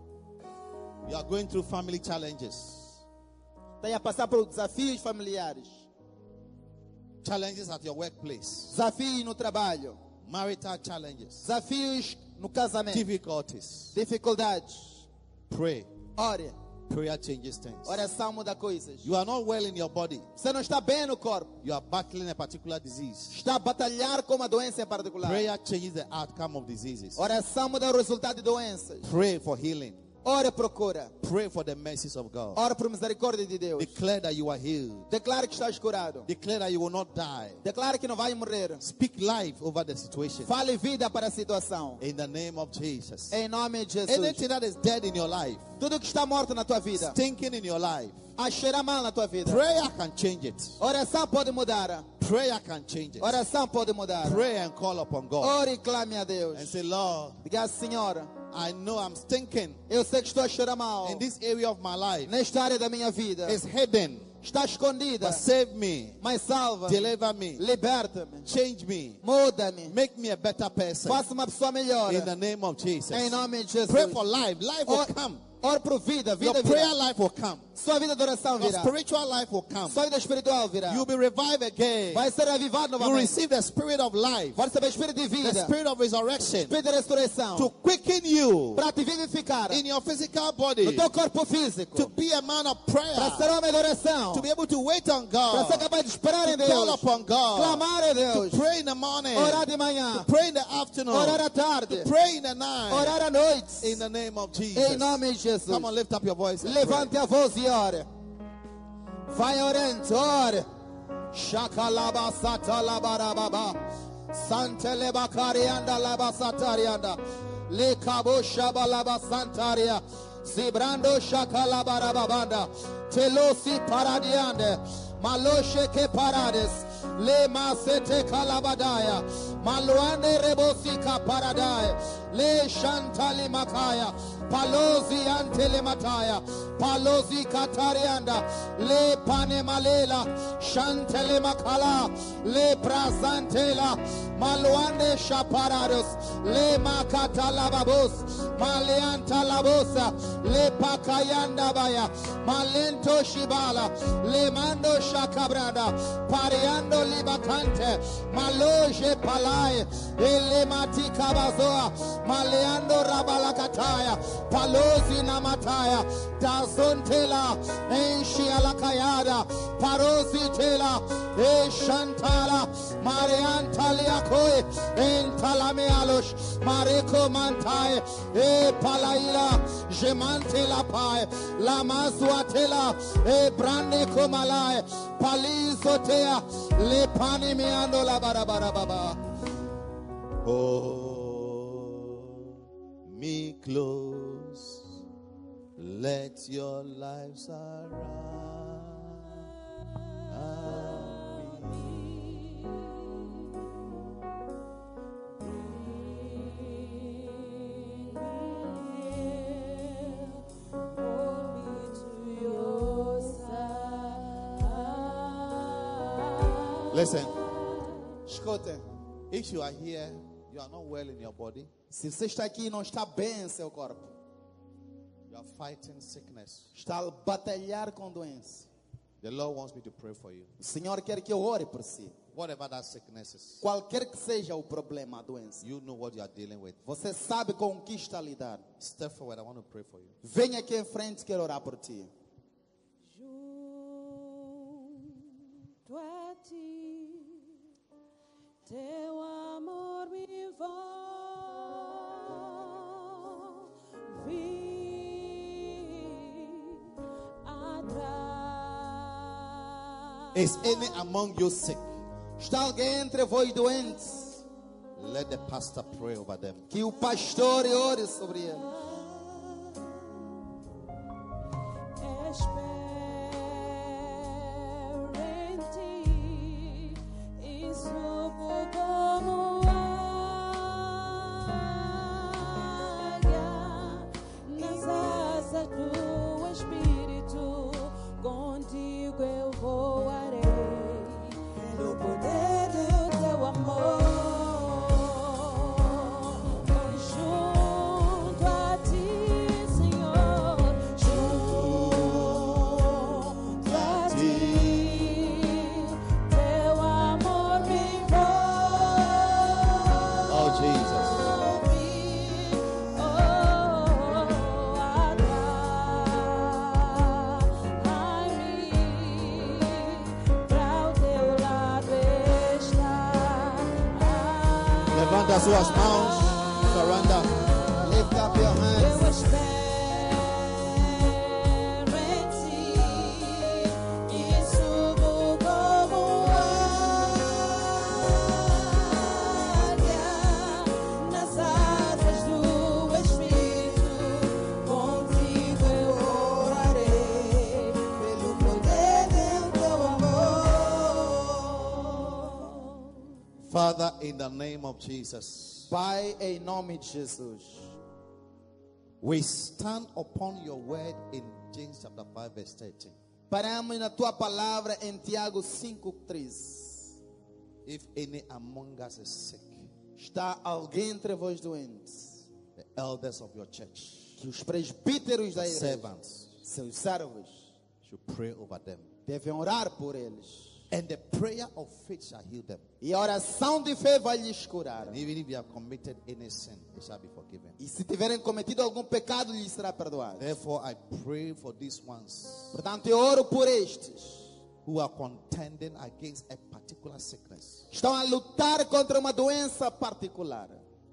You are going through family challenges. Tem a passar por desafios familiares. Challenges at your workplace. Desafios no trabalho. Marital challenges. Desafios no casamento. Difficulties. Dificuldades. Pray. Ore. Prayer changes things. Oração muda coisas. You are not well in your body. Você não está bem no corpo. You are battling a particular disease. Está a batalhar com uma doença em particular. Prayer changes the outcome of diseases. Oração muda o resultado de doenças. Pray for healing. Ore, procura. Pray for the mercies of God. Ore por misericórdia de Deus. Declare that you are healed. Declare que estás curado. Declare that you will not die. Declare que não vai morrer. Speak life over the situation. Fale vida para a situação. In the name of Jesus. Em nome de Jesus. Anything that is dead in your life, Tudo que está morto na tua vida, stinking in your life, a cheirar mal na tua vida. prayer can change it. Oração pode mudar. Prayer can change it. Oração pode mudar. Pray and call upon God. Ore e clame a And Deus. say, Lord, Diga, Senhora, I know I'm stinking eu sei que estou a cheirar mal. in this area of my life. Nesta área da minha vida. It's hidden. Está escondida. But save me. Mas salva. Deliver me. Liberta-me. Change me. Muda-me. Make me a better person. Faça uma pessoa melhor. In the name of Jesus. Em nome de Jesus. Pray for life. Life will Ore, come. ore por vida. Your Vida prayer virá. life will come. Sua vida de oração Your virá. spiritual life will come. Sua vida espiritual virá. You'll be revived again. Vai ser avivado You novamente. receive the spirit of life. Vai receber espírito de The vida. spirit of resurrection. Espírito de ressurreição. To quicken you Para te vivificar. in your physical No body. teu corpo físico. To be a man of Para prayer. ser homem de oração. To be able to wait on Para ser God. capaz de esperar em To call Deus. upon God. Clamar a To Deus. pray in the morning. Orar de manhã. To pray in the afternoon. Orar à tarde. To pray in the night. Orar à noite. In the name of Em Jesus. nome de Jesus. Come on, lift up your voice. and pray. Levante a voz e ore. Vai orando, ore. Shakalaba satalabarababa. Santeleba karianda laba satarianda. Lekabo shabalaba santaria. Zibrando shakalabarababanda. Telosi paradiande. Maloshe ke parades. Le masete kalabadaya. Maluande rebosika paradaya. Le shantali makaya. Palozi antele mataya. Palozi katarianda. Le panemalela. Shantele makala. Le prazantela. Maluande shaparados. Le makata lababos. Maleanta labosa. Le pakayanda baya. Malento shibala. Le mando shakabrada. Pariando libacante. Maloje palai. Ele matika bazoa. Maleando rabalakataya. Palozi namataya. Dazontela. Enshi alakayada. Parosi tela. E shantala. Mariantaliakoe. Entalamealosh. Mareko mantai. E palaila. Gemante la pai. La mazwatela. E brande komalai. Palizotea, lepani meando la barabarababa. Hold me close, let your life surround me. Listen, Escutem, if you are here, you are not well in your body, se você está aqui e não está bem em seu corpo, you are fighting sickness, está a batalhar com doença, the Lord wants me to pray for you. o Senhor quer que eu ore por si. Whatever that sickness is, Qualquer que seja o problema, a doença, you know what you are dealing with. você sabe com o que está a lidar. Step forward, I want to pray for you. Venha aqui em frente, quero orar por ti. Junto a ti, teu amor me envolve atrás. Is any among you sick? Está alguém entre vós doentes? Let the pastor pray over them. Que o pastor ore sobre ele. Espero em ti e subo como águia nas asas do Espírito. Contigo eu voarei no poder do teu amor. Junto a ti, Senhor, junto a ti, teu amor me envolve. Oh, Jesus. Oh, atrai-me pra o teu lado estar. Levanta as suas mãos. Surrender. Lift up your hands. Eu espero em ti e subo como águia nas asas do Espírito. Contigo eu orarei pelo poder do teu amor. Father, in the name of Jesus, Pai, em nome de Jesus, we stand upon your word in James chapter five, verse thirteen. paramos na tua palavra em Tiago cinco, treze. If any among us is sick, Está alguém entre vós doentes? the elders of your church, Que os presbíteros da the igreja, servants, seus servos, should pray over them. devem orar por eles. And the prayer of faith shall heal them. E a oração de fé vai lhes curar. And even if you have committed any sin, it shall be forgiven. E se tiverem cometido algum pecado, lhes será perdoado. Therefore, I pray for these ones Portanto, eu oro por estes. who are contending against a particular sickness. Estão a lutar contra uma doença particular.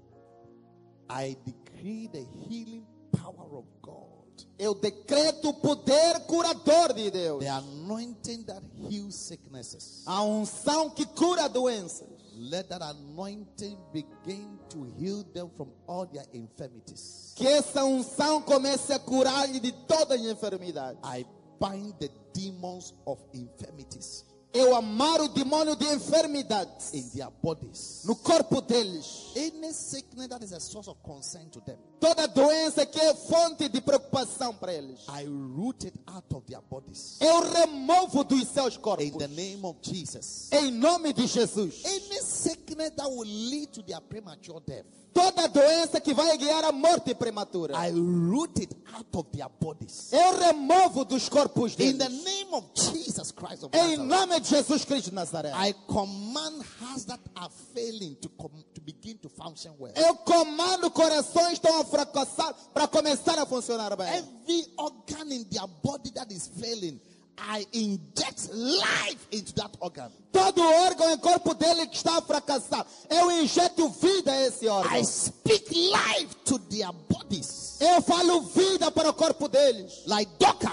I decree the healing power of God, Eu decreto o poder curador de Deus. the anointing that heals sicknesses. A unção que cura doenças. Let that anointing begin to heal them from all their infirmities. Que essa unção comece a curar-lhe de todas as enfermidades. I bind the demons of infirmities Eu amar o demônio de enfermidades in their bodies. no corpo deles. Any sickness that is a source of concern to them, Toda doença que é fonte de preocupação para eles. I root it out of their bodies. Eu removo dos seus corpos. In the name of Jesus. Em nome de Jesus. Any sickness that will lead to their premature death, Toda doença que vai guiar à morte prematura. I root it out of their bodies. Eu removo dos corpos In the deles. name of Jesus Christ of Em Nazareth, nome de Jesus Cristo de Nazaré. I command hearts that are failing to com- to begin to function well. Eu comando corações que estão a fracassar para começar a funcionar bem. Every organ in their body that is failing, I inject life into that organ. Todo órgão em corpo dele que está a fracassar, eu injeto vida a esse órgão. I speak life to their bodies. Eu falo vida para o corpo deles. Like Dorcas,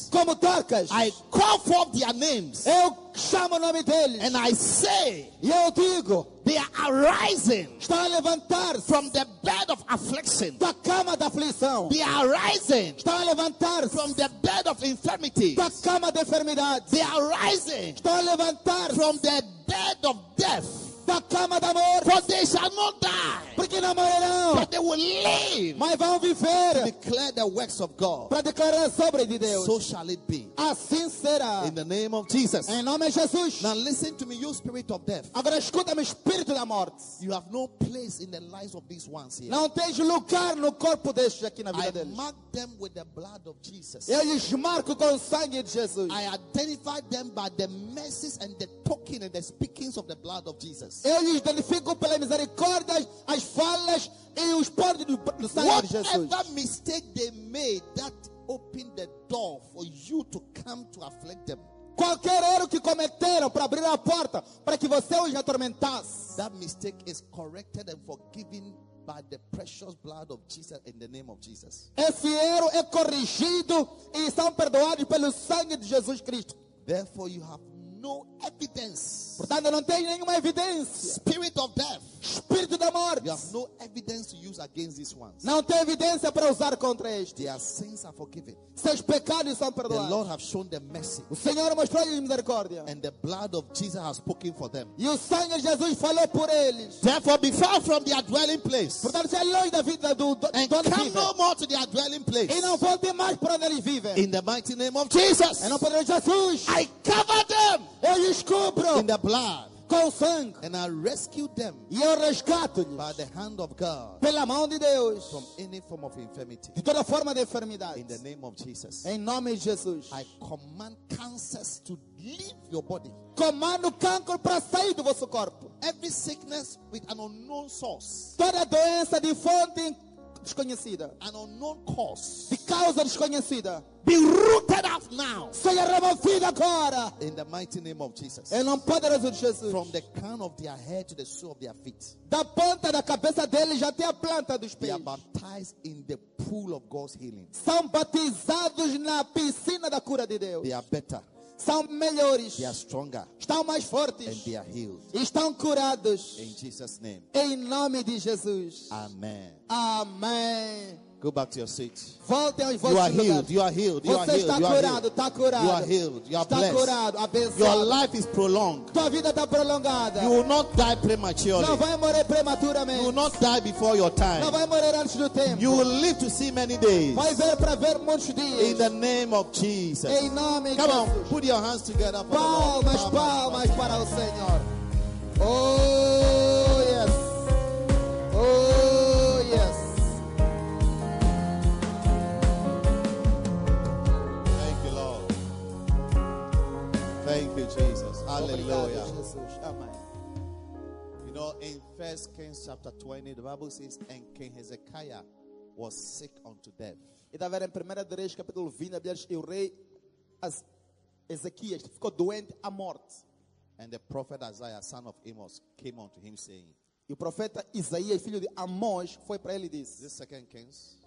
como tocas, I call forth their names. eu chamo o nome deles. And I say, E eu digo, they are arising estão a levantar-se from the bed of affliction. da cama da aflição. They are arising Estão a levantar-se from the bed of infirmity. da cama da enfermidade. They are rising Estão a levantar-se from the bed of death. da cama da morte. For they shall not die, Porque não morrerão, but they will live mas vão to viver declare the works of God. para declarar a obra de Deus. So shall it be. Assim será. In the name of Jesus. Em nome de Jesus. Now listen to me, you spirit of death. Agora escuta-me, espírito da morte. You have no place in the lives of these ones here. Não tens lugar no corpo destes aqui na I vida deles. mark them with the blood of Jesus. Eu lhes marco com o sangue de Jesus. I identify them by the mercies and the talking and the speakings of the blood of Jesus. Eu lhes identifico pelas misericórdias, as falas e os poderes do, do sangue de Jesus. Whatever mistake they made that opened the door for you to come to afflict them, Qualquer erro que cometeram para abrir a porta para que você os atormentasse, that mistake is corrected and forgiven by the precious blood of Jesus in the name of Jesus. esse erro é corrigido e são perdoados pelo sangue de Jesus Cristo. Therefore, you have no evidence. Portanto, não tem nenhuma evidência. Spirit of death. Espírito da morte. You have no evidence to use against these ones. Não tem evidência para usar contra este. Their sins are forgiven. Seus pecados são The perdoados. Lord have shown them mercy. O Senhor mostrou-lhes misericórdia. And the blood of Jesus has spoken for them. E o sangue de Jesus falou por eles. Therefore, be far from their dwelling place. Portanto, se é longe da vida do, do, And de onde come vivem. no more to their dwelling place. E não volte mais para onde eles vivem. In the mighty name of Jesus. Em nome poderoso de Jesus. I cover them Eu lhes cubro in the blood. com sangue. And I rescue them E eu resgato-lhes by the hand of God pela mão de Deus from any form of infirmity. de toda forma de enfermidade. In the name of Jesus. Em nome de Jesus. I command cancers to leave your body. Comando o cancro para sair do vosso corpo. Every sickness with an unknown source, Toda doença de fonte desconhecida, an unknown cause, de causa desconhecida, be rooted out now. seja removida agora. In the mighty name of Jesus. Em nome poderoso de Jesus. From the crown of their head to the sole of their feet. Da ponta da cabeça deles até a planta dos They pés. are baptized in the pool of God's healing. São batizados na piscina da cura de Deus. They are better. São melhores. They are stronger. Estão mais And fortes. they are healed. E estão curados. In Jesus' name. Em nome de Jesus. Amen. Amém. Go back to your seat. Voltem aos You vossos are healed. lugares. You are healed. You are Você healed. está You are curado, healed. está curado. You are healed. You are Está blessed. curado, Your abençoado. life is prolonged. Tua vida está prolongada. You will not die Não prematurely. vai morrer You prematuramente. will not die before your Não time. vai morrer antes do tempo. You will live to see many days. Vai ver para ver muitos In dias. the name of Jesus. Em nome de Come on, Jesus. put your hands together for the Lord. Palmas, palmas para o Senhor. Oh, yes. Oh, yes. Thank you, Lord. Thank you, Jesus. Obrigado, Hallelujah. Jesus. Amém. You know, in First Kings chapter twenty, the Bible says, and King Hezekiah was sick unto death. E está a ver em primeira de Reis, capítulo vinte, a Bíblia diz, e o rei As- Ezequias ficou doente à morte. And the prophet Isaiah, son of Amos, came unto him saying, E o profeta Isaías, filho de Amós, foi para ele e disse, this Second Kings,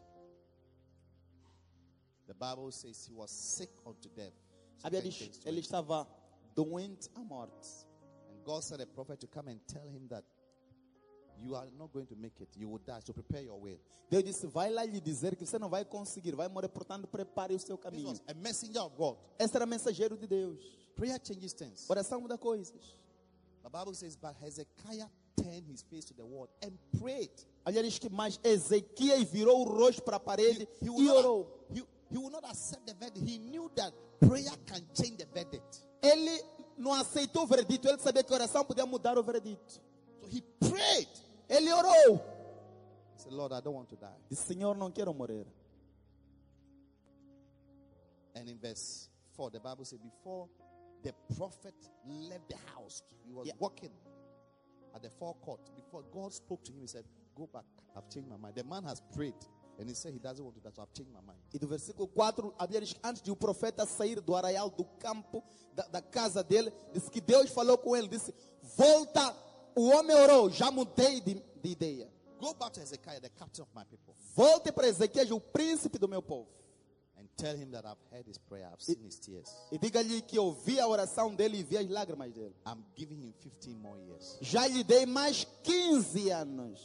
the Bible says he was sick unto death. a Bíblia Second diz, Kings ele twenty. estava doente à morte. And God sent a prophet to come and tell him that you are not going to make it. You will die. So prepare your way. Deus disse, vai lá lhe dizer que você não vai conseguir, vai morrer, portanto, prepare o seu This caminho. was a messenger of God. Esse era mensageiro de Deus. Prayer changes things. Oração muda coisas. The Bible says, but Hezekiah turned his face to the wall and prayed. A Bíblia diz que mais Ezequias virou o rosto para a parede He, he, e will not, orou. he, he will not accept the verdict. He knew that prayer can change the verdict. Ele não aceitou o veredito, ele sabia que a oração podia mudar o veredito. So he prayed. Ele orou. He said, Lord, I don't want to die. Disse, Senhor, não quero morrer. And in verse four, the Bible says, before the prophet left the house, he was Yeah. walking at the forecourt. Before God spoke to him, he said, go back. I've changed my mind. The man has prayed. And he said he doesn't want to die, so I've changed my mind. E do versículo quatro, a Bíblia diz que antes de o profeta sair do arraial do campo, da, da casa dele, disse que Deus falou com ele, disse, volta, o homem orou, já mudei de, de ideia. Go back to Hezekiah, the captain of my people, Volte para Ezequias, o príncipe do meu povo. and Tell him that I've heard his prayer. I've seen his tears. E diga-lhe que eu vi a oração dele e vi as lágrimas dele. I'm giving him fifteen more years. Já lhe dei mais quinze anos.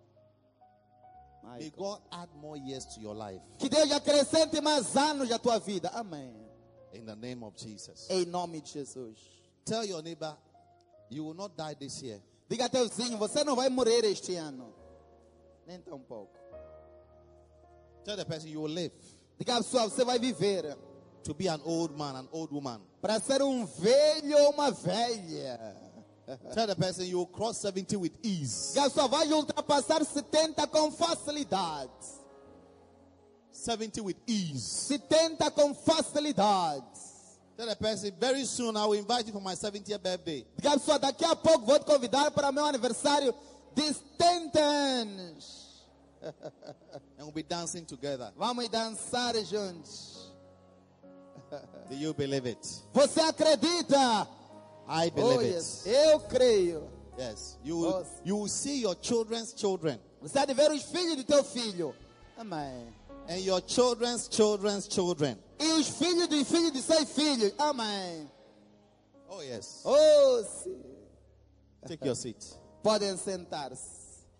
My May God. God add more years to your life. Que Deus acrescente mais anos à tua vida. Amém. In the name of Jesus. Em nome de Jesus. Tell your neighbor, you will not die this year. Diga a teu vizinho, você não vai morrer este ano. Nem tão pouco. Tell the person you will live Diga a pessoa, você vai viver. to be an old man, an old woman. Para ser um velho ou uma velha. Tell the person you will cross seventy with ease. Diga a pessoa, vai ultrapassar setenta com facilidade. seventy with ease. setenta com facilidade. Tell the person, very soon I will invite you for my seventieth birthday. Diga a pessoa, daqui a pouco vou te convidar para meu aniversário de setenta anos. And we'll be dancing together. Vamos dançar juntos. Do you believe it? Você acredita? I Oh, believe yes. it. Eu creio. Yes. You will, Yes. you will see your children's children. Você há de ver os filhos do teu filho. Amém. And your children's children's children. E os filhos dos filhos de seus filhos. Amém. Oh, yes. Oh, sim. Take your seat. Podem sentar-se.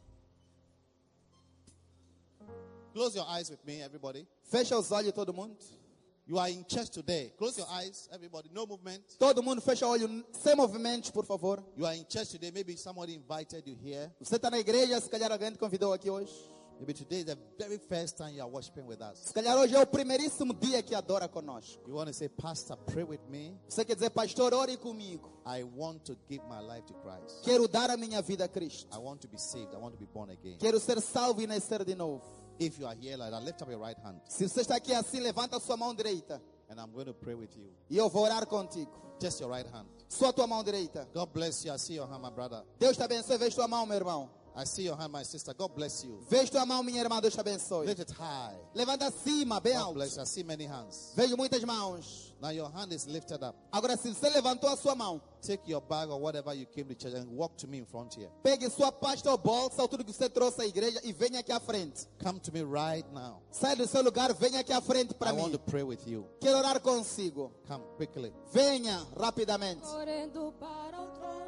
Close your eyes with me, everybody. Fecha os olhos, todo mundo. You are in church today. Close your eyes, everybody. No movement. Todo mundo fecha o olho, sem movimentos, por favor. You are in church today. Maybe somebody invited you here. Você está na igreja, se calhar alguém te convidou aqui hoje. Maybe today is the very first time you are worshiping with us. Se calhar hoje é o primeiríssimo dia que adora conosco. You want to say, Pastor, pray with me. Você quer dizer, pastor, ore comigo. I want to give my life to Christ. Quero dar a minha vida a Cristo. I want to be saved. I want to be born again. Quero ser salvo e nascer de novo. If you are here like that, lift up your right hand. Se você está aqui assim, levanta a sua mão direita. And I'm going to pray with you. E eu vou orar contigo. Just your right hand. Só a tua mão direita. God bless you. I see your hand, my brother. Deus te abençoe. Veja tua mão, meu irmão. I see your hand, my sister. God bless you. Veja tua mão, minha irmã. Deus te abençoe. Lift it high. Levanta acima, bem God alto. bless you. I see many hands. Vejo muitas mãos. Now your hand is lifted up. Agora, se você levantou a sua mão, Take your bag or whatever you came to church and walk to me in front here. pegue sua pasta ou bolsa, ou tudo que você trouxe à igreja e venha aqui à frente. Come to me right now. Sai do seu lugar, venha aqui à frente I para want mim. to pray with you. Quero orar consigo. Come quickly. Venha rapidamente. Correndo para o trono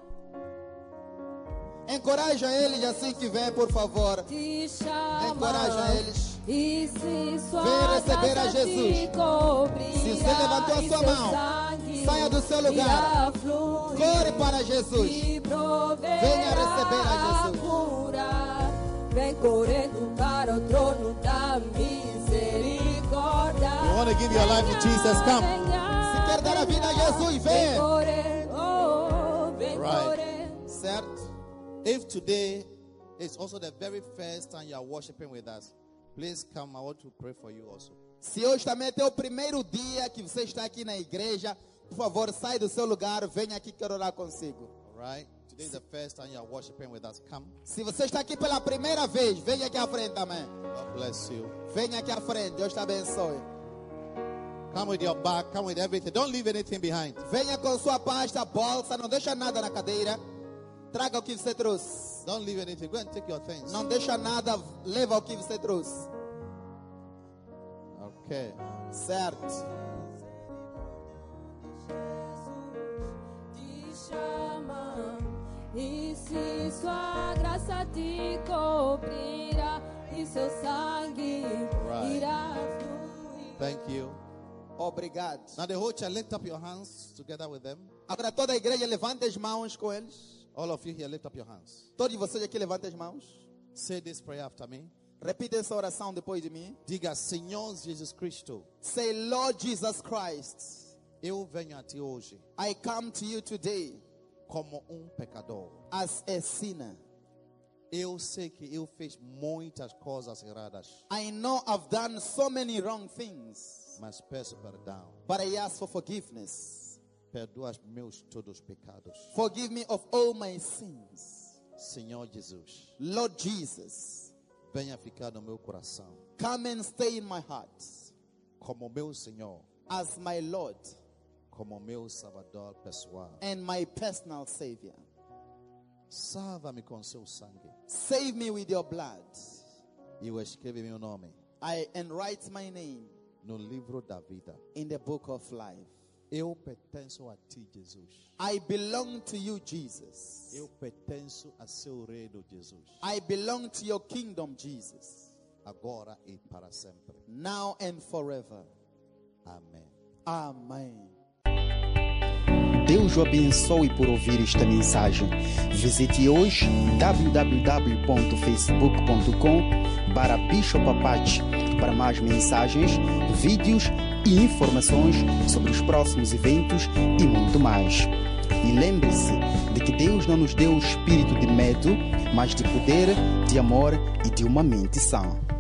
Encoraja eles assim que vem, por favor. te chama. Encoraja eles. E se sua Vem receber a graça Jesus. te cobrirá, Se você levantou a e sua seu mão, sangue saia do seu lugar. irá fluir, Corre para Jesus. e proverá Venha receber a Jesus. cura. Vem correndo para o trono da misericórdia. You want to give your life to Jesus? Come. Se quer dar a vida a Jesus, Vem vem. correndo, oh, vem Right. correndo. Certo? If today is also the very first time you are worshiping with us, please come. I want to pray for you also. Se hoje também é o primeiro dia que você está aqui na igreja, por favor, sai do seu lugar, venha aqui, quero orar consigo. All right? Today is the first time you are worshiping with us. Come. Se você está aqui pela primeira vez, venha aqui à frente também. God bless you. Venha aqui à frente, Deus te abençoe. Come with your bag. Come with everything. Don't leave anything behind. Venha com sua pasta, bolsa, não deixa nada na cadeira. Traga o que você trouxe. Don't leave anything. Go and take your things. Não deixa nada, leva o que você trouxe. Okay. Certo? Te chama, e se sua graça te cobrirá, e seu sangue Right. irá fluir. Thank you. Obrigado. Now the whole church, lift up your hands together with them. Agora toda a igreja levanta as mãos com eles. All of you here, lift up your hands. Todos vocês aqui levantem as mãos. Say this prayer after me. Repita essa oração depois de mim. Diga, Senhor Jesus Cristo, Say, Lord Jesus Christ, eu venho a ti hoje I come to you today como um pecador. as a sinner. Eu sei que eu fiz muitas coisas erradas, I know I've done so many wrong things, mas peço perdão. but I ask for forgiveness. Perdoa os meus todos os pecados. Forgive me of all my sins. Senhor Jesus, Lord Jesus, venha ficar no meu coração come and stay in my heart como meu Senhor, as my Lord como meu Salvador pessoal. and my personal Savior. Salva-me com seu sangue. Save me with your blood. E eu escrevo meu nome I and write my name no livro da vida. in the book of life. Eu pertenço a ti, Jesus. I belong to you, Jesus. Eu pertenço a seu reino, Jesus. I belong to your kingdom, Jesus. Agora e para sempre. Now and forever. Amém. Amen. Deus o abençoe por ouvir esta mensagem. Visite hoje w w w ponto facebook ponto com barra Bishop Apache para mais mensagens, vídeos e informações sobre os próximos eventos e muito mais. E lembre-se de que Deus não nos deu o espírito de medo, mas de poder, de amor e de uma mente sã.